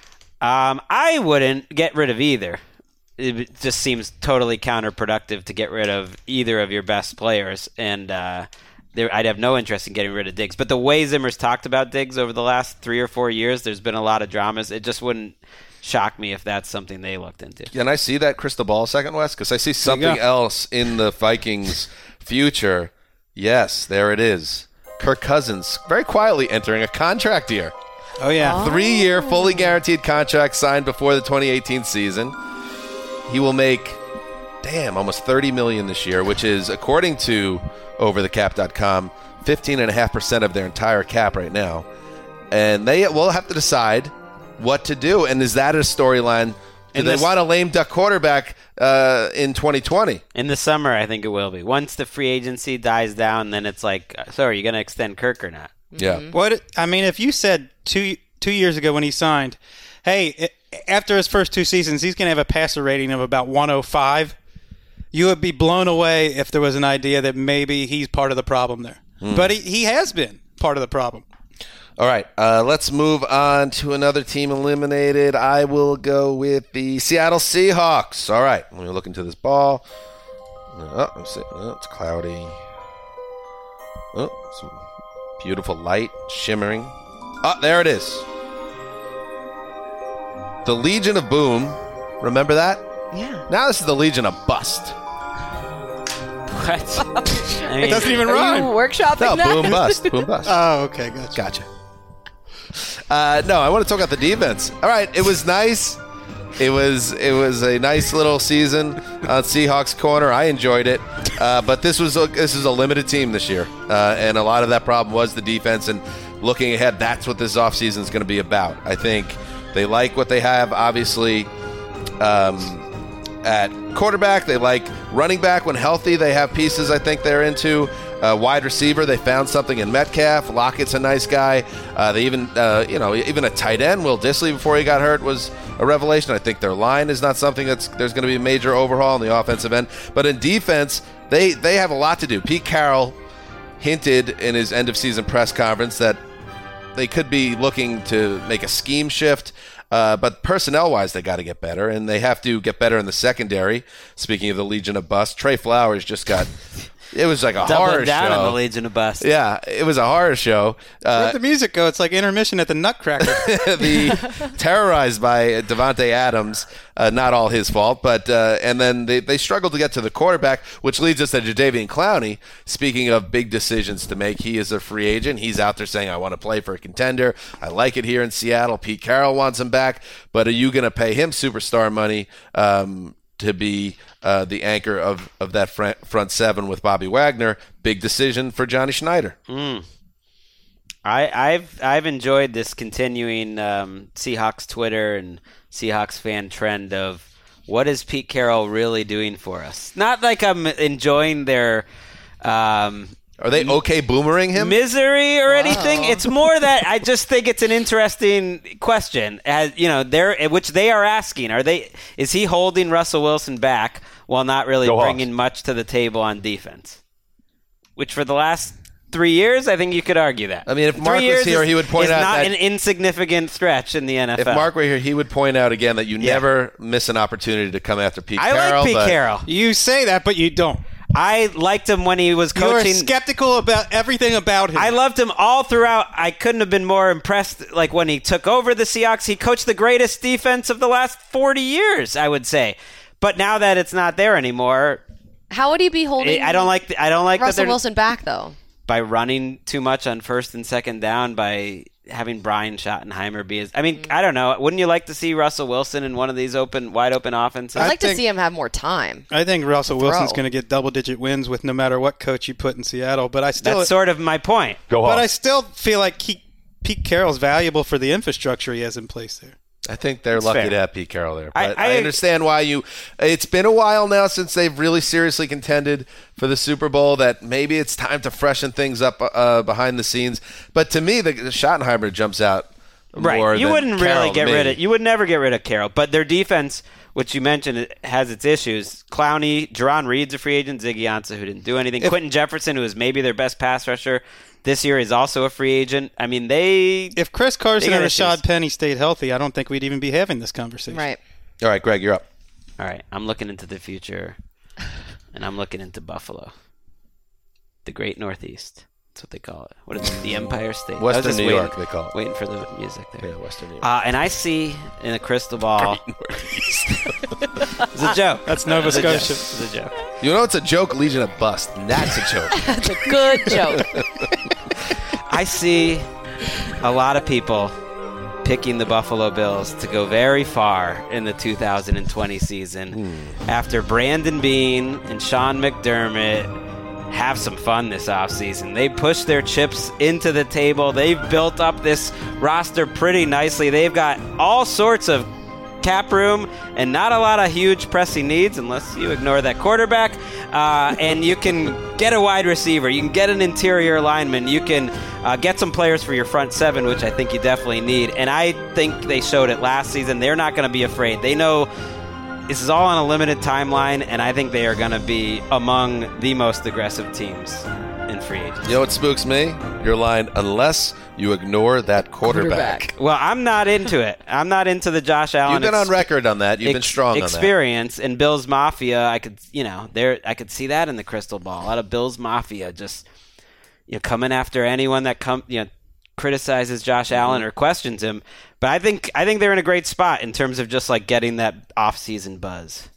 Um, I wouldn't get rid of either. It just seems totally counterproductive to get rid of either of your best players, and uh, there, I'd have no interest in getting rid of Diggs. But the way Zimmer's talked about Diggs over the last three or four years, there's been a lot of dramas. It just wouldn't shock me if that's something they looked into. Can I see that crystal ball a second, Wes? Because I see something go. else in the Vikings' future. Yes, there it is. Kirk Cousins very quietly entering a contract year. Oh, yeah. Three-year, fully guaranteed contract signed before the twenty eighteen season. He will make, damn, almost thirty million dollars this year, which is, according to over the cap dot com, fifteen point five percent of their entire cap right now. And they will have to decide what to do. And is that a storyline? Do In they this- want a lame duck quarterback uh, in twenty twenty? In the summer, I think it will be. Once the free agency dies down, then it's like, so are you going to extend Kirk or not? Yeah. What I mean, if you said two two years ago when he signed, hey, i- after his first two seasons, he's going to have a passer rating of about one oh five, you would be blown away if there was an idea that maybe he's part of the problem there. Hmm. But he, he has been part of the problem. All right, uh, let's move on to another team eliminated. I will go with the Seattle Seahawks. All right, let me look into this ball. Oh, let's see. Oh, it's cloudy. Oh, some beautiful light shimmering. Oh, there it is. The Legion of Boom. Remember that? Yeah. Now this is the Legion of Bust. What? I mean, It doesn't even Are rhyme. you workshopping No, that? Boom Bust. Boom Bust. Oh, okay, gotcha. Gotcha. Uh, no, I want to talk about the defense. All right, it was nice. It was it was a nice little season on Seahawks corner. I enjoyed it, uh, but this was a, this is a limited team this year, uh, and a lot of that problem was the defense. And looking ahead, that's what this offseason is going to be about. I think they like what they have, obviously, um, at quarterback. They like running back when healthy. They have pieces I think they're into. Uh, wide receiver, they found something in Metcalf. Lockett's a nice guy. Uh, they even, uh, you know, even a tight end, Will Dissly, before he got hurt, was a revelation. I think their line is not something that's there's going to be a major overhaul on the offensive end. But in defense, they they have a lot to do. Pete Carroll hinted in his end of season press conference that they could be looking to make a scheme shift. Uh, but personnel-wise, they got to get better, and they have to get better in the secondary. Speaking of the Legion of Bust, Trey Flowers just got. It was like a Doubling horror down show. on the Legion of Bust. Yeah, it was a horror show. Uh, Where'd the music go? It's like intermission at the Nutcracker. the terrorized by Devontae Adams, uh, not all his fault, but uh, and then they, they struggled to get to the quarterback, which leads us to Jadeveon Clowney. Speaking of big decisions to make, he is a free agent. He's out there saying, I want to play for a contender. I like it here in Seattle. Pete Carroll wants him back, but are you going to pay him superstar money um, to be uh, the anchor of, of that front, front seven with Bobby Wagner? Big decision for Johnny Schneider. Mm. I, I've I've enjoyed this continuing um, Seahawks Twitter and Seahawks fan trend of what is Pete Carroll really doing for us? Not like I'm enjoying their um, Are they okay boomering him? misery or anything. It's more that I just think it's an interesting question. As you know, they're which they are asking: Are they? Is he holding Russell Wilson back while not really Go Hawks. bringing much to the table on defense? Which for the last three years, I think you could argue that. I mean, if Three Mark was years here, is- he would point is out not that- an insignificant stretch in the N F L. If Mark were here, he would point out again that you Yeah. never miss an opportunity to come after Pete I Carroll. like Pete but Carroll. You say that, but you don't. I liked him when he was coaching. You're skeptical about everything about him. I loved him all throughout. I couldn't have been more impressed. Like when he took over the Seahawks, he coached the greatest defense of the last forty years, I would say. But now that it's not there anymore, how would he be holding? I don't like. I don't like Russell that Wilson back though. By running too much on first and second down, by having Brian Schottenheimer be his. I mean, I don't know. Wouldn't you like to see Russell Wilson in one of these open, wide open offenses? I'd like think, to see him have more time. I think Russell throw. Wilson's going to get double-digit wins with no matter what coach you put in Seattle. But I still, that's sort of my point. Go on. But I still feel like he, Pete Carroll's valuable for the infrastructure he has in place there. I think they're That's lucky fair. to have Pete Carroll there. But I- I, I- understand why you – it's been a while now since they've really seriously contended for the Super Bowl that maybe it's time to freshen things up uh, behind the scenes. But to me, the, the Schottenheimer jumps out Right. more You than wouldn't Carroll really to get me. rid of – you would never get rid of Carroll. But their defense, which you mentioned, it has its issues. Clowney, Jerron Reed's a free agent. Ziggy Ansah, who didn't do anything. If- Quentin Jefferson, who is maybe their best pass rusher this year, is also a free agent. I mean, they – If Chris Carson They and got Rashad issues. Penny stayed healthy, I don't think we'd even be having this conversation. Right. All right, Greg, you're up. All right, I'm looking into the future, and I'm looking into Buffalo, the Great Northeast. That's what they call it. What is it? The Empire State. I was Western just New waiting, York, they call it. Waiting for the music there. Yeah, Western New York. Uh, and I see in a crystal ball. It's a joke. That's Nova It's a joke. Scotia. It's a joke. You know it's a joke, Legion of Bust. And that's a joke. That's a good joke. I see a lot of people picking the Buffalo Bills to go very far in the two thousand twenty season after Brandon Beane and Sean McDermott have some fun this offseason. They push their chips into the table. They've built up this roster pretty nicely. They've got all sorts of cap room and not a lot of huge pressing needs unless you ignore that quarterback. Uh, and you can get a wide receiver. You can get an interior lineman. You can uh, get some players for your front seven, which I think you definitely need. And I think they showed it last season. They're not going to be afraid. They know this is all on a limited timeline, and I think they are going to be among the most aggressive teams in free agency. You know what spooks me? Your line, unless you ignore that quarterback. Quarterback. Well, I'm not into it. I'm not into the Josh Allen. You've been on ex- record on that. You've been ex- strong on that. experience and Bills Mafia. I could, you know, there. I could see that in the crystal ball. A lot of Bills Mafia just, you know, coming after anyone that come, you know, criticizes Josh Allen or questions him. But I think I think they're in a great spot in terms of just like getting that off-season buzz.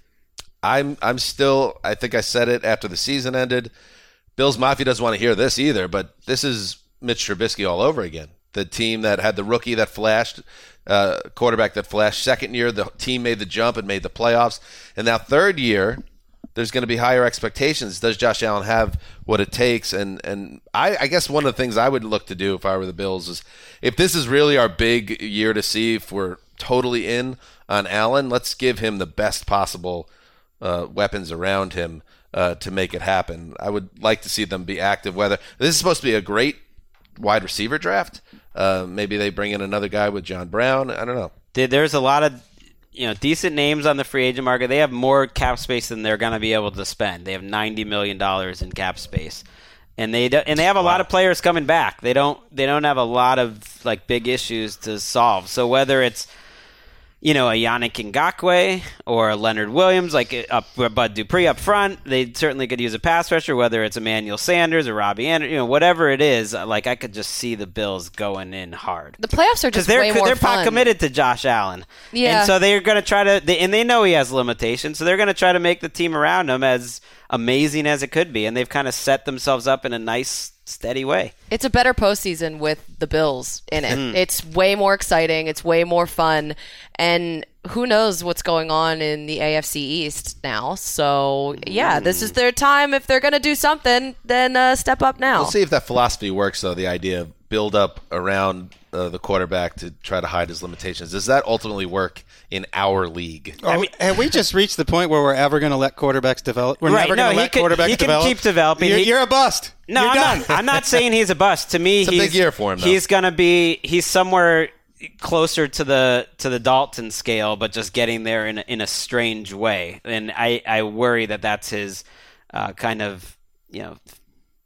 I'm I'm still I think I said it after the season ended. Bills Mafia doesn't want to hear this either, but this is Mitch Trubisky all over again. The team that had the rookie that flashed, uh, quarterback that flashed. Second year, the team made the jump and made the playoffs. And now third year, there's going to be higher expectations. Does Josh Allen have what it takes? And and I, I guess one of the things I would look to do if I were the Bills is if this is really our big year to see if we're totally in on Allen, let's give him the best possible uh, weapons around him uh, to make it happen. I would like to see them be active. Whether this is supposed to be a great wide receiver draft, uh, maybe they bring in another guy with John Brown. I don't know. There's a lot of you know decent names on the free agent market. They have more cap space than they're going to be able to spend. They have ninety million dollars in cap space, and they do, and they have a lot of players coming back. They don't they don't have a lot of like big issues to solve. So whether it's you know, a Yannick Ngakoue or a Leonard Williams, like up Bud Dupree up front, they certainly could use a pass rusher, whether it's Emmanuel Sanders or Robbie Anderson, you know, whatever it is, like I could just see the Bills going in hard. The playoffs are just they're, way more they're fun. They're committed to Josh Allen. Yeah. And so they're going to try to, they, and they know he has limitations, so they're going to try to make the team around him as amazing as it could be, and they've kind of set themselves up in a nice, steady way. It's a better postseason with the Bills in it. Mm. It's way more exciting. It's way more fun. And who knows what's going on in the A F C East now. So, yeah, this is their time. If they're going to do something, then uh, step up now. We'll see if that philosophy works, though, the idea of build up around uh, the quarterback to try to hide his limitations. Does that ultimately work in our league? Oh, I mean, have we just reached the point where we're ever going to let quarterbacks develop? We're Right, never no, going to he let could- quarterbacks he can develop. keep developing. You're, He- you're a bust. No, You're I'm done. not, I'm not saying he's a bust. To me, It's a he's, big year for him, though. He's going to be he's somewhere closer to the to the Dalton scale, but just getting there in a, in a strange way. And I, I worry that that's his uh, kind of you know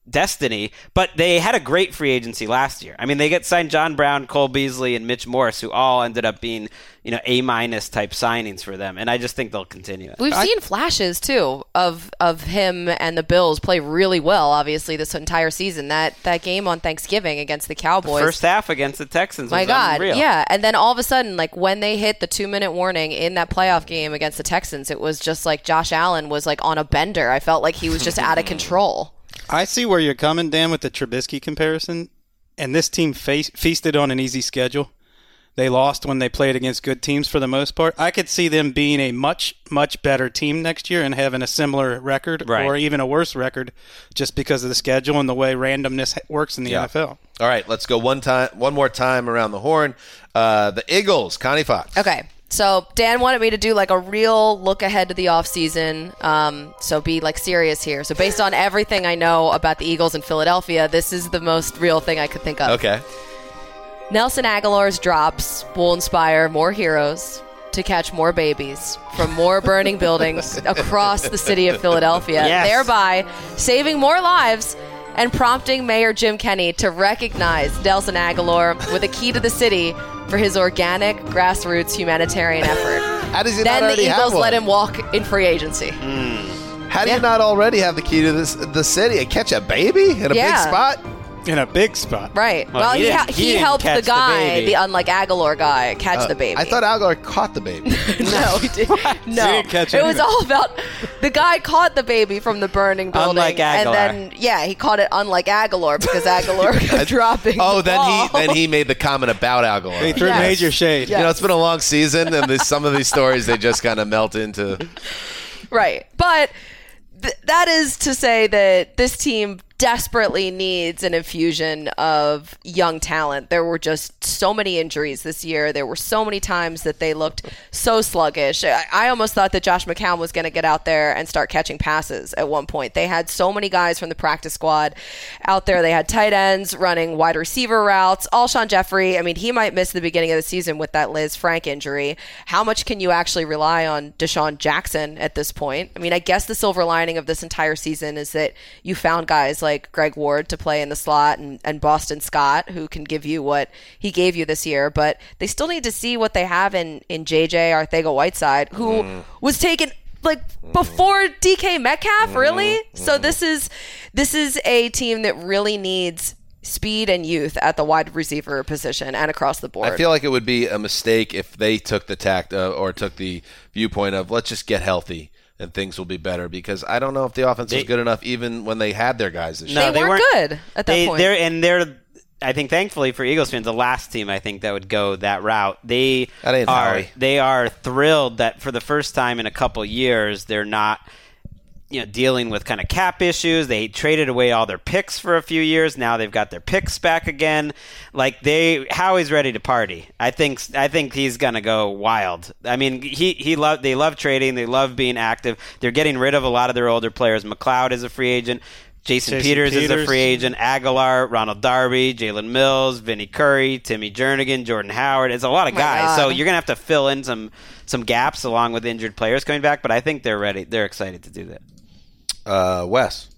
destiny, but they had a great free agency last year. I mean, they get signed John Brown, Cole Beasley, and Mitch Morse, who all ended up being, you know, A-minus type signings for them, and I just think they'll continue it. We've I, seen flashes, too, of of him and the Bills play really well, obviously, this entire season. That that game on Thanksgiving against the Cowboys. The first half against the Texans My was God, unreal. yeah. And then all of a sudden, like, when they hit the two-minute warning in that playoff game against the Texans, it was just like Josh Allen was, like, on a bender. I felt like he was just out of control. I see where you're coming, Dan, with the Trubisky comparison. And this team fe- feasted on an easy schedule. They lost when they played against good teams for the most part. I could see them being a much, much better team next year and having a similar record right. or even a worse record just because of the schedule and the way randomness works in the yeah. N F L. All right, let's go one time, one more time around the horn. Uh, the Eagles, Connie Fox. Okay. So Dan wanted me to do like a real look ahead to the offseason. Um, so be like serious here. So based on everything I know about the Eagles in Philadelphia, this is the most real thing I could think of. Okay. Nelson Aguilar's drops will inspire more heroes to catch more babies from more burning buildings across the city of Philadelphia, yes. thereby saving more lives and prompting Mayor Jim Kenney to recognize Nelson Aguilar with a key to the city for his organic, grassroots humanitarian effort. How does he then not already the have Eagles one? let him walk in free agency. Mm. How do Yeah. you not already have the key to this the city? Catch a baby in a Yeah. big spot? In a big spot. Right. Well, Well, he he, didn't- ha- he he, didn't helped catch the the guy, baby. the, unlike Aguilar guy, catch Uh, the baby. I thought Aguilar caught the baby. no, he did. No, He didn't catch it was anything. all about the guy caught the baby from the burning building, Unlike Aguilar. and then yeah, he caught it unlike Aguilar because Aguilar kept dropping. Oh, the then ball. he then he made the comment about Aguilar. He threw Yes. major shade. You know, it's been a long season, and there's some of these stories they just kind of melt into. Right, but th- that is to say that this team desperately needs an infusion of young talent. There were just so many injuries this year. There were so many times that they looked so sluggish. I, I almost thought that Josh McCown was going to get out there and start catching passes at one point. They had so many guys from the practice squad out there. They had tight ends running wide receiver routes. Alshon Jeffrey, I mean, he might miss the beginning of the season with that Liz Frank injury. How much can you actually rely on Deshaun Jackson at this point? I mean, I guess the silver lining of this entire season is that you found guys like like Greg Ward to play in the slot and, and Boston Scott, who can give you what he gave you this year. But they still need to see what they have in, in J J Arcega-Whiteside, who mm. was taken like before D K Metcalf, really? Mm. So this is this is a team that really needs speed and youth at the wide receiver position and across the board. I feel like it would be a mistake if they took the tact uh, or took the viewpoint of let's just get healthy and things will be better, because I don't know if the offense they, was good enough even when they had their guys this no, year. They, they weren't, weren't good at that they, point. They're, and they're, I think, thankfully for Eagles fans, the last team I think that would go that route. They that ain't are Howie. They are thrilled that for the first time in a couple years they're not, you know, dealing with kind of cap issues. They traded away all their picks for a few years. Now they've got their picks back again. Like they, Howie's ready to party. I think. I think he's gonna go wild. I mean, he he love. They love trading. They love being active. They're getting rid of a lot of their older players. McLeod is a free agent. Jason, Jason Peters, Peters is a free agent. Aguilar, Ronald Darby, Jalen Mills, Vinny Curry, Timmy Jernigan, Jordan Howard. It's a lot of My guys. God. So you're gonna have to fill in some some gaps along with injured players coming back. But I think they're ready. They're excited to do that. Uh, Wes.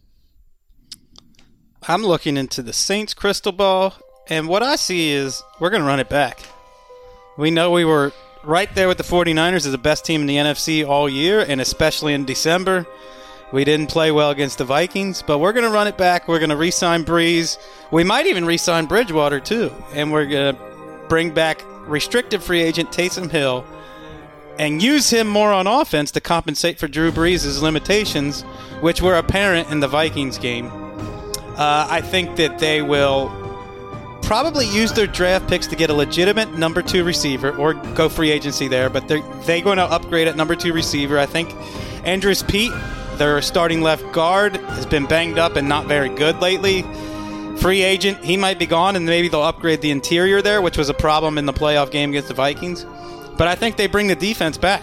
I'm looking into the Saints crystal ball, and what I see is we're going to run it back. We know we were right there with the 49ers as the best team in the N F C all year, and especially in December. We didn't play well against the Vikings, but we're going to run it back. We're going to re-sign Breeze. We might even re-sign Bridgewater, too, and we're going to bring back restricted free agent Taysom Hill and use him more on offense to compensate for Drew Brees' limitations, which were apparent in the Vikings game. Uh, I think that they will probably use their draft picks to get a legitimate number two receiver or go free agency there, but they're they going to upgrade at number two receiver. I think Andrews Pete, their starting left guard, has been banged up and not very good lately. Free agent, he might be gone, and maybe they'll upgrade the interior there, which was a problem in the playoff game against the Vikings. But I think they bring the defense back.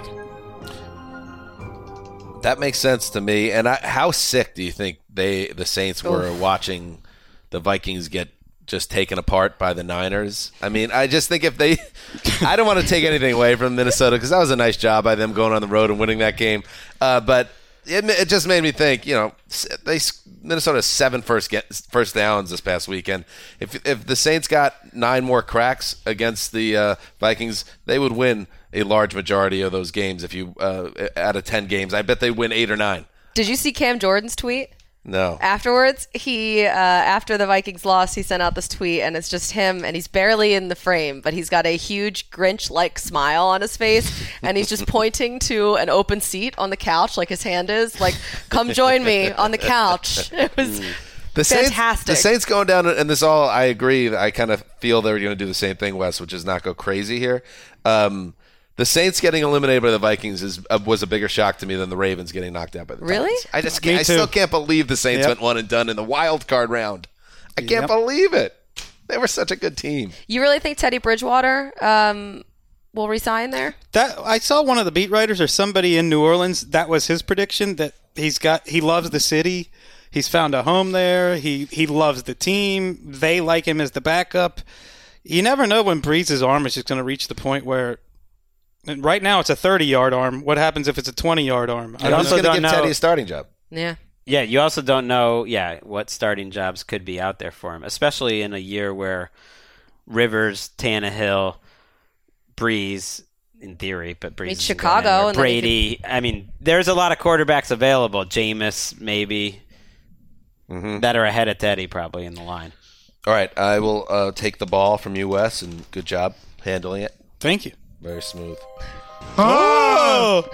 That makes sense to me. And I, how sick do you think they the Saints were Oof. watching the Vikings get just taken apart by the Niners? I mean, I just think if they – I don't want to take anything away from Minnesota because that was a nice job by them going on the road and winning that game. Uh, but it, it just made me think. You know, they Minnesota seven first get, first downs this past weekend. If if the Saints got nine more cracks against the uh, Vikings, they would win a large majority of those games. If you uh, out of ten games, I bet they win eight or nine. Did you see Cam Jordan's tweet? No. Afterwards, he uh, after the Vikings lost, he sent out this tweet, and it's just him, and he's barely in the frame, but he's got a huge Grinch-like smile on his face, and he's just pointing to an open seat on the couch, like his hand is, like, "Come join me on the couch." It was the Saints, fantastic. The Saints going down, and this all I agree. I kind of feel they're going to do the same thing, Wes, which is not go crazy here. Um, The Saints getting eliminated by the Vikings is uh, was a bigger shock to me than the Ravens getting knocked out by the Really? Titans. I just Me can't, I too. still can't believe the Saints Yep. went one and done in the wild card round. I can't Yep. believe it. They were such a good team. You really think Teddy Bridgewater um, will resign there? That I saw one of the beat writers or somebody in New Orleans. That was his prediction that he's got. He loves the city. He's found a home there. He he loves the team. They like him as the backup. You never know when Breeze's arm is just going to reach the point where. And right now it's a thirty-yard arm. What happens if it's a twenty-yard arm? I was going to give know- Teddy a starting job. Yeah. Yeah, you also don't know, yeah, what starting jobs could be out there for him, especially in a year where Rivers, Tannehill, Breeze, in theory, but Breeze Meet isn't Chicago, going anywhere. and then he Brady. I mean, there's a lot of quarterbacks available. Jameis, maybe, Mm-hmm. that are ahead of Teddy probably in the line. All right, I will uh, take the ball from you, Wes, and good job handling it. Thank you. Very smooth. Oh!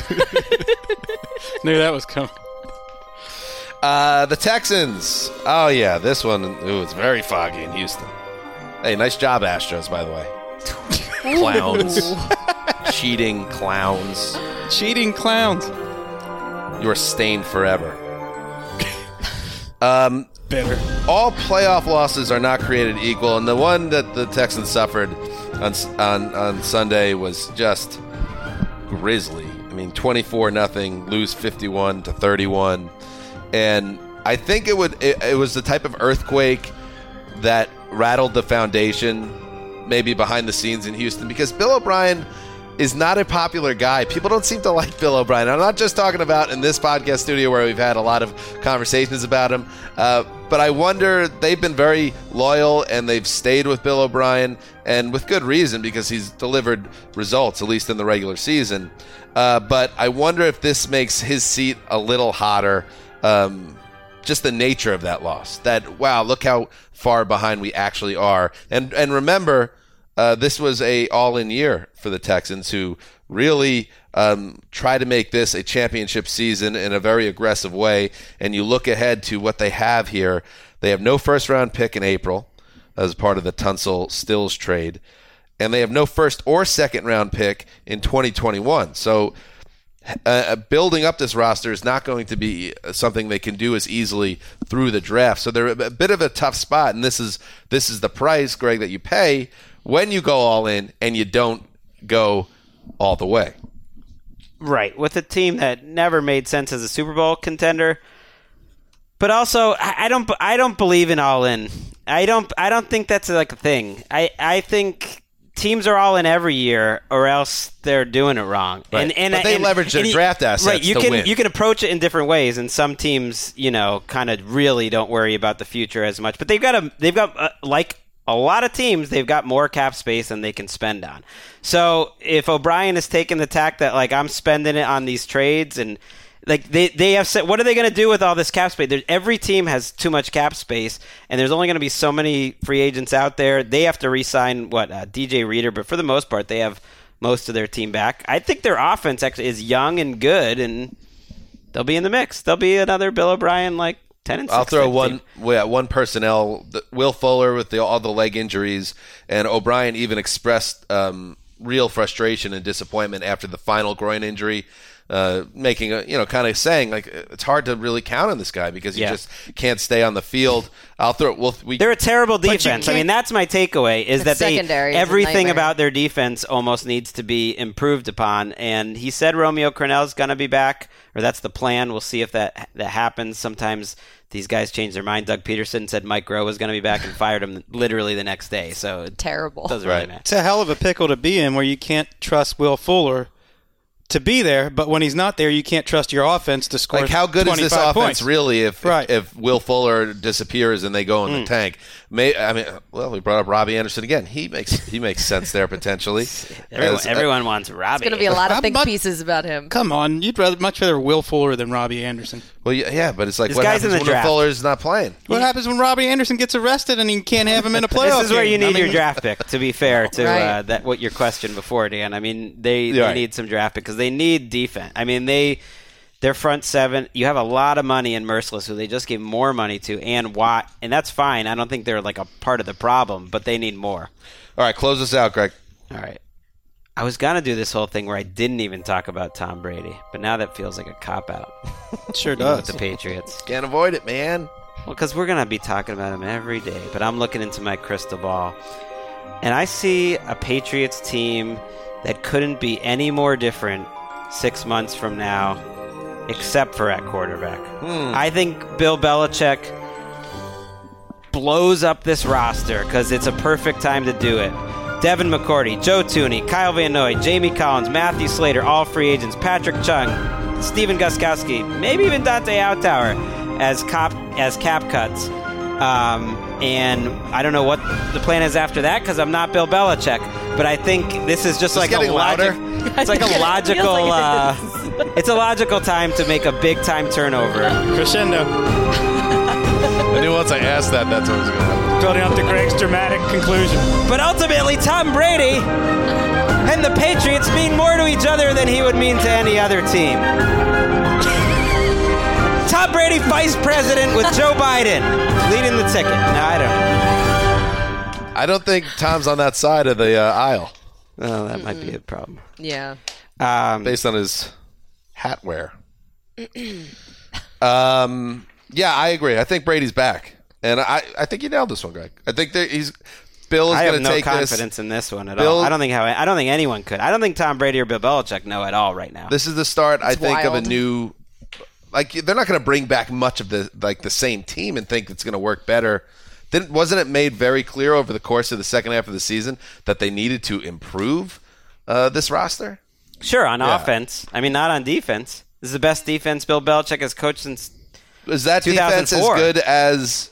Knew that was coming. Uh, the Texans. Oh, yeah, this one. Ooh, it's very foggy in Houston. Hey, nice job, Astros, by the way. Clowns. Cheating clowns. Cheating clowns. You are stained forever. um, Bitter. all playoff losses are not created equal, and the one that the Texans suffered on on, on Sunday was just grisly. I mean, twenty-four nothing, lose fifty-one to thirty-one, and I think it would it, it was the type of earthquake that rattled the foundation, maybe behind the scenes in Houston, because Bill O'Brien is not a popular guy. People don't seem to like Bill O'Brien. I'm not just talking about in this podcast studio where we've had a lot of conversations about him, uh, but I wonder, they've been very loyal and they've stayed with Bill O'Brien, and with good reason, because he's delivered results, at least in the regular season. Uh, but I wonder if this makes his seat a little hotter. Um, just the nature of that loss. That, wow, look how far behind we actually are. And and remember, Uh, this was a all-in year for the Texans, who really um, try to make this a championship season in a very aggressive way. And you look ahead to what they have here. They have no first-round pick in April as part of the Tunsil Stills trade. And they have no first or second-round pick in twenty twenty-one. So uh, building up this roster is not going to be something they can do as easily through the draft. So they're a bit of a tough spot. And this is this is the price, Greg, that you pay when you go all in and you don't go all the way. Right, with a team that never made sense as a Super Bowl contender. But also, I I don't I don't believe in all in. I don't I don't think that's like a thing. I, I think teams are all in every year, or else they're doing it wrong. Right. And, and But they and, leverage their and you- draft assets Right, you to can win. you can approach it in different ways, and some teams, you know, kind of really don't worry about the future as much. But they've got a they've got uh, like a lot of teams, they've got more cap space than they can spend on. So if O'Brien is taking the tack that, like, I'm spending it on these trades, and like they, they have said, what are they going to do with all this cap space? There's, every team has too much cap space, and there's only going to be so many free agents out there. They have to re-sign, what, uh, D J Reader, but for the most part, they have most of their team back. I think their offense actually is young and good, and they'll be in the mix. They'll be another Bill O'Brien, like, ten and six. I'll throw type one team. yeah, one personnel. The, Will Fuller with the, all the leg injuries, and O'Brien even expressed um, real frustration and disappointment after the final groin injury, uh, making a you know kind of saying like it's hard to really count on this guy because he Yeah. just can't stay on the field. I'll throw. Well, we, They're a terrible But you defense. I can't- mean, that's my takeaway is The that they secondary is a everything nightmare. about their defense almost needs to be improved upon. And he said Romeo Crennel's going to be back, or that's the plan. We'll see if that that happens. Sometimes these guys change their mind. Doug Peterson said Mike Groh was going to be back and fired him literally the next day. So it Terrible. doesn't Right. really matter. It's a hell of a pickle to be in where you can't trust Will Fuller to be there, but when he's not there, you can't trust your offense to score. Like, how good is this offense points. really if right. if Will Fuller disappears and they go in mm. the tank? May, I mean, well, we brought up Robbie Anderson again. He makes he makes sense there potentially. everyone, As, everyone uh, wants Robbie. It's going to be a lot of think much, pieces about him. Come on, you'd rather much rather Will Fuller than Robbie Anderson. Well, yeah, yeah but it's like this what guy's happens in the when draft. Will Fuller's not playing? What happens when Robbie Anderson gets arrested and he can't have him in a playoff? This is where you need game? I mean, your draft pick. To be fair to right. uh, that, what your question before, Dan. I mean, they, they right. need some draft pick because they need defense. I mean, they their front seven. You have a lot of money in Merciless, who they just gave more money to, and Watt, and that's fine. I don't think they're like a part of the problem, but they need more. All right, close us out, Greg. All right. I was going to do this whole thing where I didn't even talk about Tom Brady, but now that feels like a cop-out. It sure You know, does. with the Patriots. Can't avoid it, man. Well, because we're going to be talking about him every day, but I'm looking into my crystal ball, and I see a Patriots team that couldn't be any more different six months from now, except for at quarterback. Hmm. I think Bill Belichick blows up this roster because it's a perfect time to do it. Devin McCourty, Joe Thuney, Kyle Van Noy, Jamie Collins, Matthew Slater, all free agents, Patrick Chung, Steven Gostkowski, maybe even Dante Hightower as cop as cap cuts. Um, and I don't know what the plan is after that because I'm not Bill Belichick. But I think this is just Is like this a getting logic. louder? It's like a logical. like uh, it's a logical time to make a big time turnover. Crescendo. I knew once I asked that, that's what was going to happen. Building up to Greg's dramatic conclusion. But ultimately, Tom Brady and the Patriots mean more to each other than he would mean to any other team. Tom Brady, vice president with Joe Biden leading the ticket. No, I don't know. I don't think Tom's on that side of the uh, aisle. Oh, that might be a problem. Yeah. Um, Based on his hat wear. um, yeah, I agree. I think Brady's back. And I, I think you nailed this one, Greg. I think that he's Bill is I going have to no take confidence this. in this one at Bill, all. I don't think how I don't think anyone could. I don't think Tom Brady or Bill Belichick know at all right now. This is the start, It's I think, wild. of a new. Like, they're not going to bring back much of the like the same team and think it's going to work better. Didn't wasn't it made very clear over the course of the second half of the season that they needed to improve uh, this roster? Sure, on Yeah. offense. I mean, not on defense. This is the best defense Bill Belichick has coached since. Is that two defense thousand as four. good as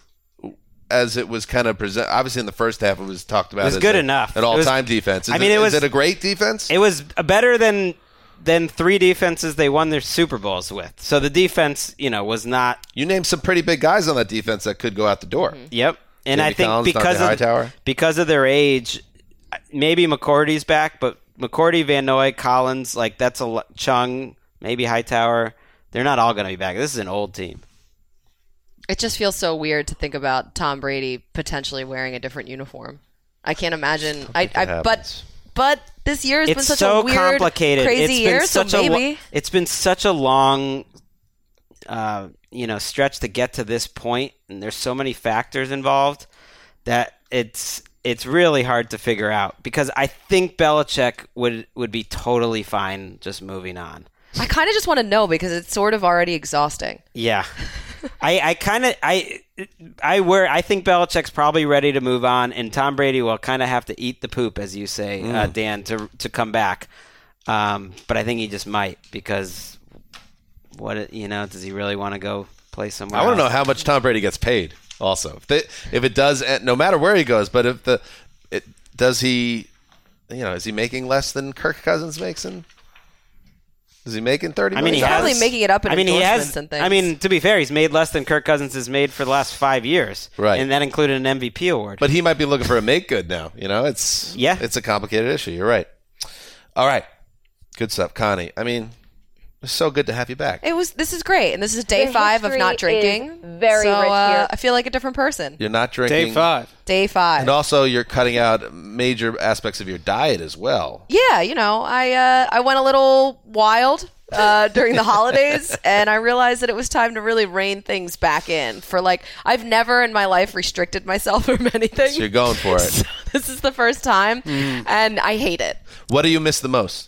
as it was kind of present? Obviously, in the first half, it was talked about It was as good a- enough. an It was- all-time defense. Is I mean, it, it was- is it a great defense? It was better than than three defenses they won their Super Bowls with. So the defense, you know, was not. You named some pretty big guys on that defense that could go out the door. Yep. And Jamie I think Collins, because Dante of Hightower. because of their age, maybe McCourty's back, but McCourty, Van Noy, Collins, like that's a lo- Chung, maybe Hightower. They're not all going to be back. This is an old team. It just feels so weird to think about Tom Brady potentially wearing a different uniform. I can't imagine. I, I, it but happens. but this year has been It's such so a weird, complicated. crazy It's been year. So such a lo- maybe it's been such a long, uh, you know, stretch to get to this point, and there's so many factors involved that it's it's really hard to figure out. Because I think Belichick would would be totally fine just moving on. I kind of just want to know because it's sort of already exhausting. Yeah. I, I kind of I I where I think Belichick's probably ready to move on, and Tom Brady will kind of have to eat the poop, as you say, uh, Dan, to to come back. Um, but I think he just might because what you know does he really want to go play somewhere? I want to know else? how much Tom Brady gets paid. Also, if, they, if it does, no matter where he goes, but if the it does he, you know, is he making less than Kirk Cousins makes in? Is he making thirty? I mean, he million? has Probably making it up in I mean, he endorsements has. and things. I mean, to be fair, he's made less than Kirk Cousins has made for the last five years, Right. And that included an M V P award. But he might be looking for a make good now. You know, it's Yeah. it's a complicated issue. You're right. All right, good stuff, Connie. I mean, it's so good to have you back. It was. This is great, and this is day The five of history not is drinking. very so, rich uh, here. I feel like a different person. You're not drinking. Day five. Day five. And also, you're cutting out major aspects of your diet as well. Yeah, you know, I uh, I went a little wild uh, during the holidays, and I realized that it was time to really rein things back in. For like, I've never in my life restricted myself from anything. So you're going for it. So this is the first time, and I hate it. What do you miss the most?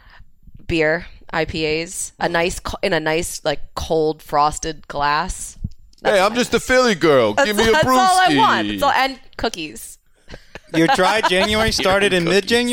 Beer, I P As, a nice co- in a nice like cold frosted glass. That's hey, I'm just a Philly girl. That's, Give me a that's all I brewski. want. That's all, and cookies. Your dry January started in mid-January?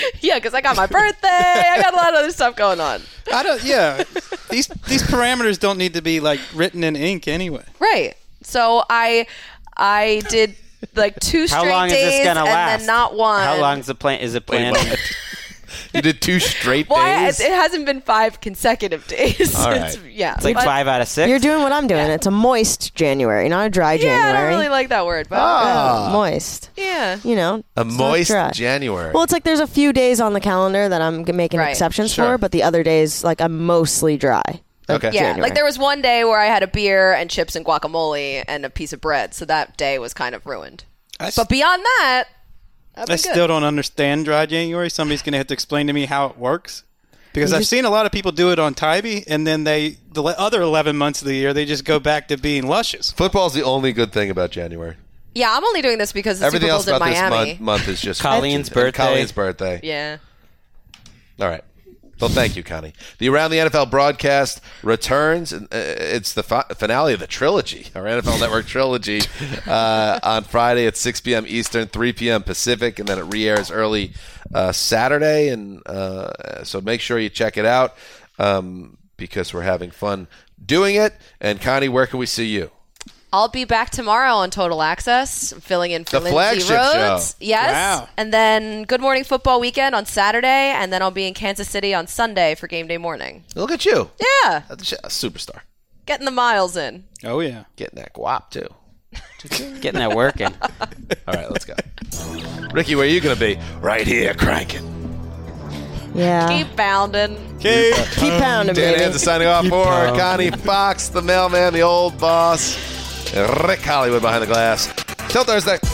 Yeah, because I got my birthday. I got a lot of other stuff going on. I don't. Yeah, these these parameters don't need to be like written in ink anyway. Right. So I I did like two straight How long is days this gonna and last? then not one. How long is the plan? Is it planned? You did two straight Well, I- days? it hasn't been five consecutive days. All right. It's- yeah. It's like But- five out of six. You're doing what I'm doing. It's a moist January, not a dry Yeah, January. I don't really like that word, but Ah. Moist. yeah. You know, A it's not moist dry. January. Well, it's like there's a few days on the calendar that I'm g- making Right. exceptions Sure. for, but the other days, like, I'm mostly dry. Like, Okay. Yeah, January. like there was one day where I had a beer and chips and guacamole and a piece of bread, so that day was kind of ruined. I, s- But beyond that, I've I been still good. don't understand dry January. Somebody's going to have to explain to me how it works. Because You I've just- seen a lot of people do it on Tybee, and then they the le- other eleven months of the year they just go back to being luscious. Football's the only good thing about January. Yeah, I'm only doing this because the Everything Super else Bowl's in about this Miami. month, month is just Colleen's and birthday. Colleen's birthday. Yeah. All right. Well, thank you, Connie. The Around the N F L broadcast returns. And, uh, it's the fi- finale of the trilogy, our N F L Network trilogy, uh, on Friday at six p.m. Eastern, three p.m. Pacific, and then it re-airs early uh, Saturday. And uh, so make sure you check it out um, because we're having fun doing it. And Connie, where can we see you? I'll be back tomorrow on Total Access, filling in for The Lindsay flagship Rhodes. show. Yes. Wow. And then Good Morning Football Weekend on Saturday, and then I'll be in Kansas City on Sunday for game day morning. Look at you. Yeah. A superstar. Getting the miles in. Oh, yeah. Getting that guap, too. Getting that working. All right, let's go. Ricky, where are you going to be? Right here, cranking. Yeah. Keep bounding. Okay. Keep pounding, Dan baby. Hansen signing off for Connie Fox, the mailman, the old boss, and Rick Hollywood behind the glass. Till Thursday.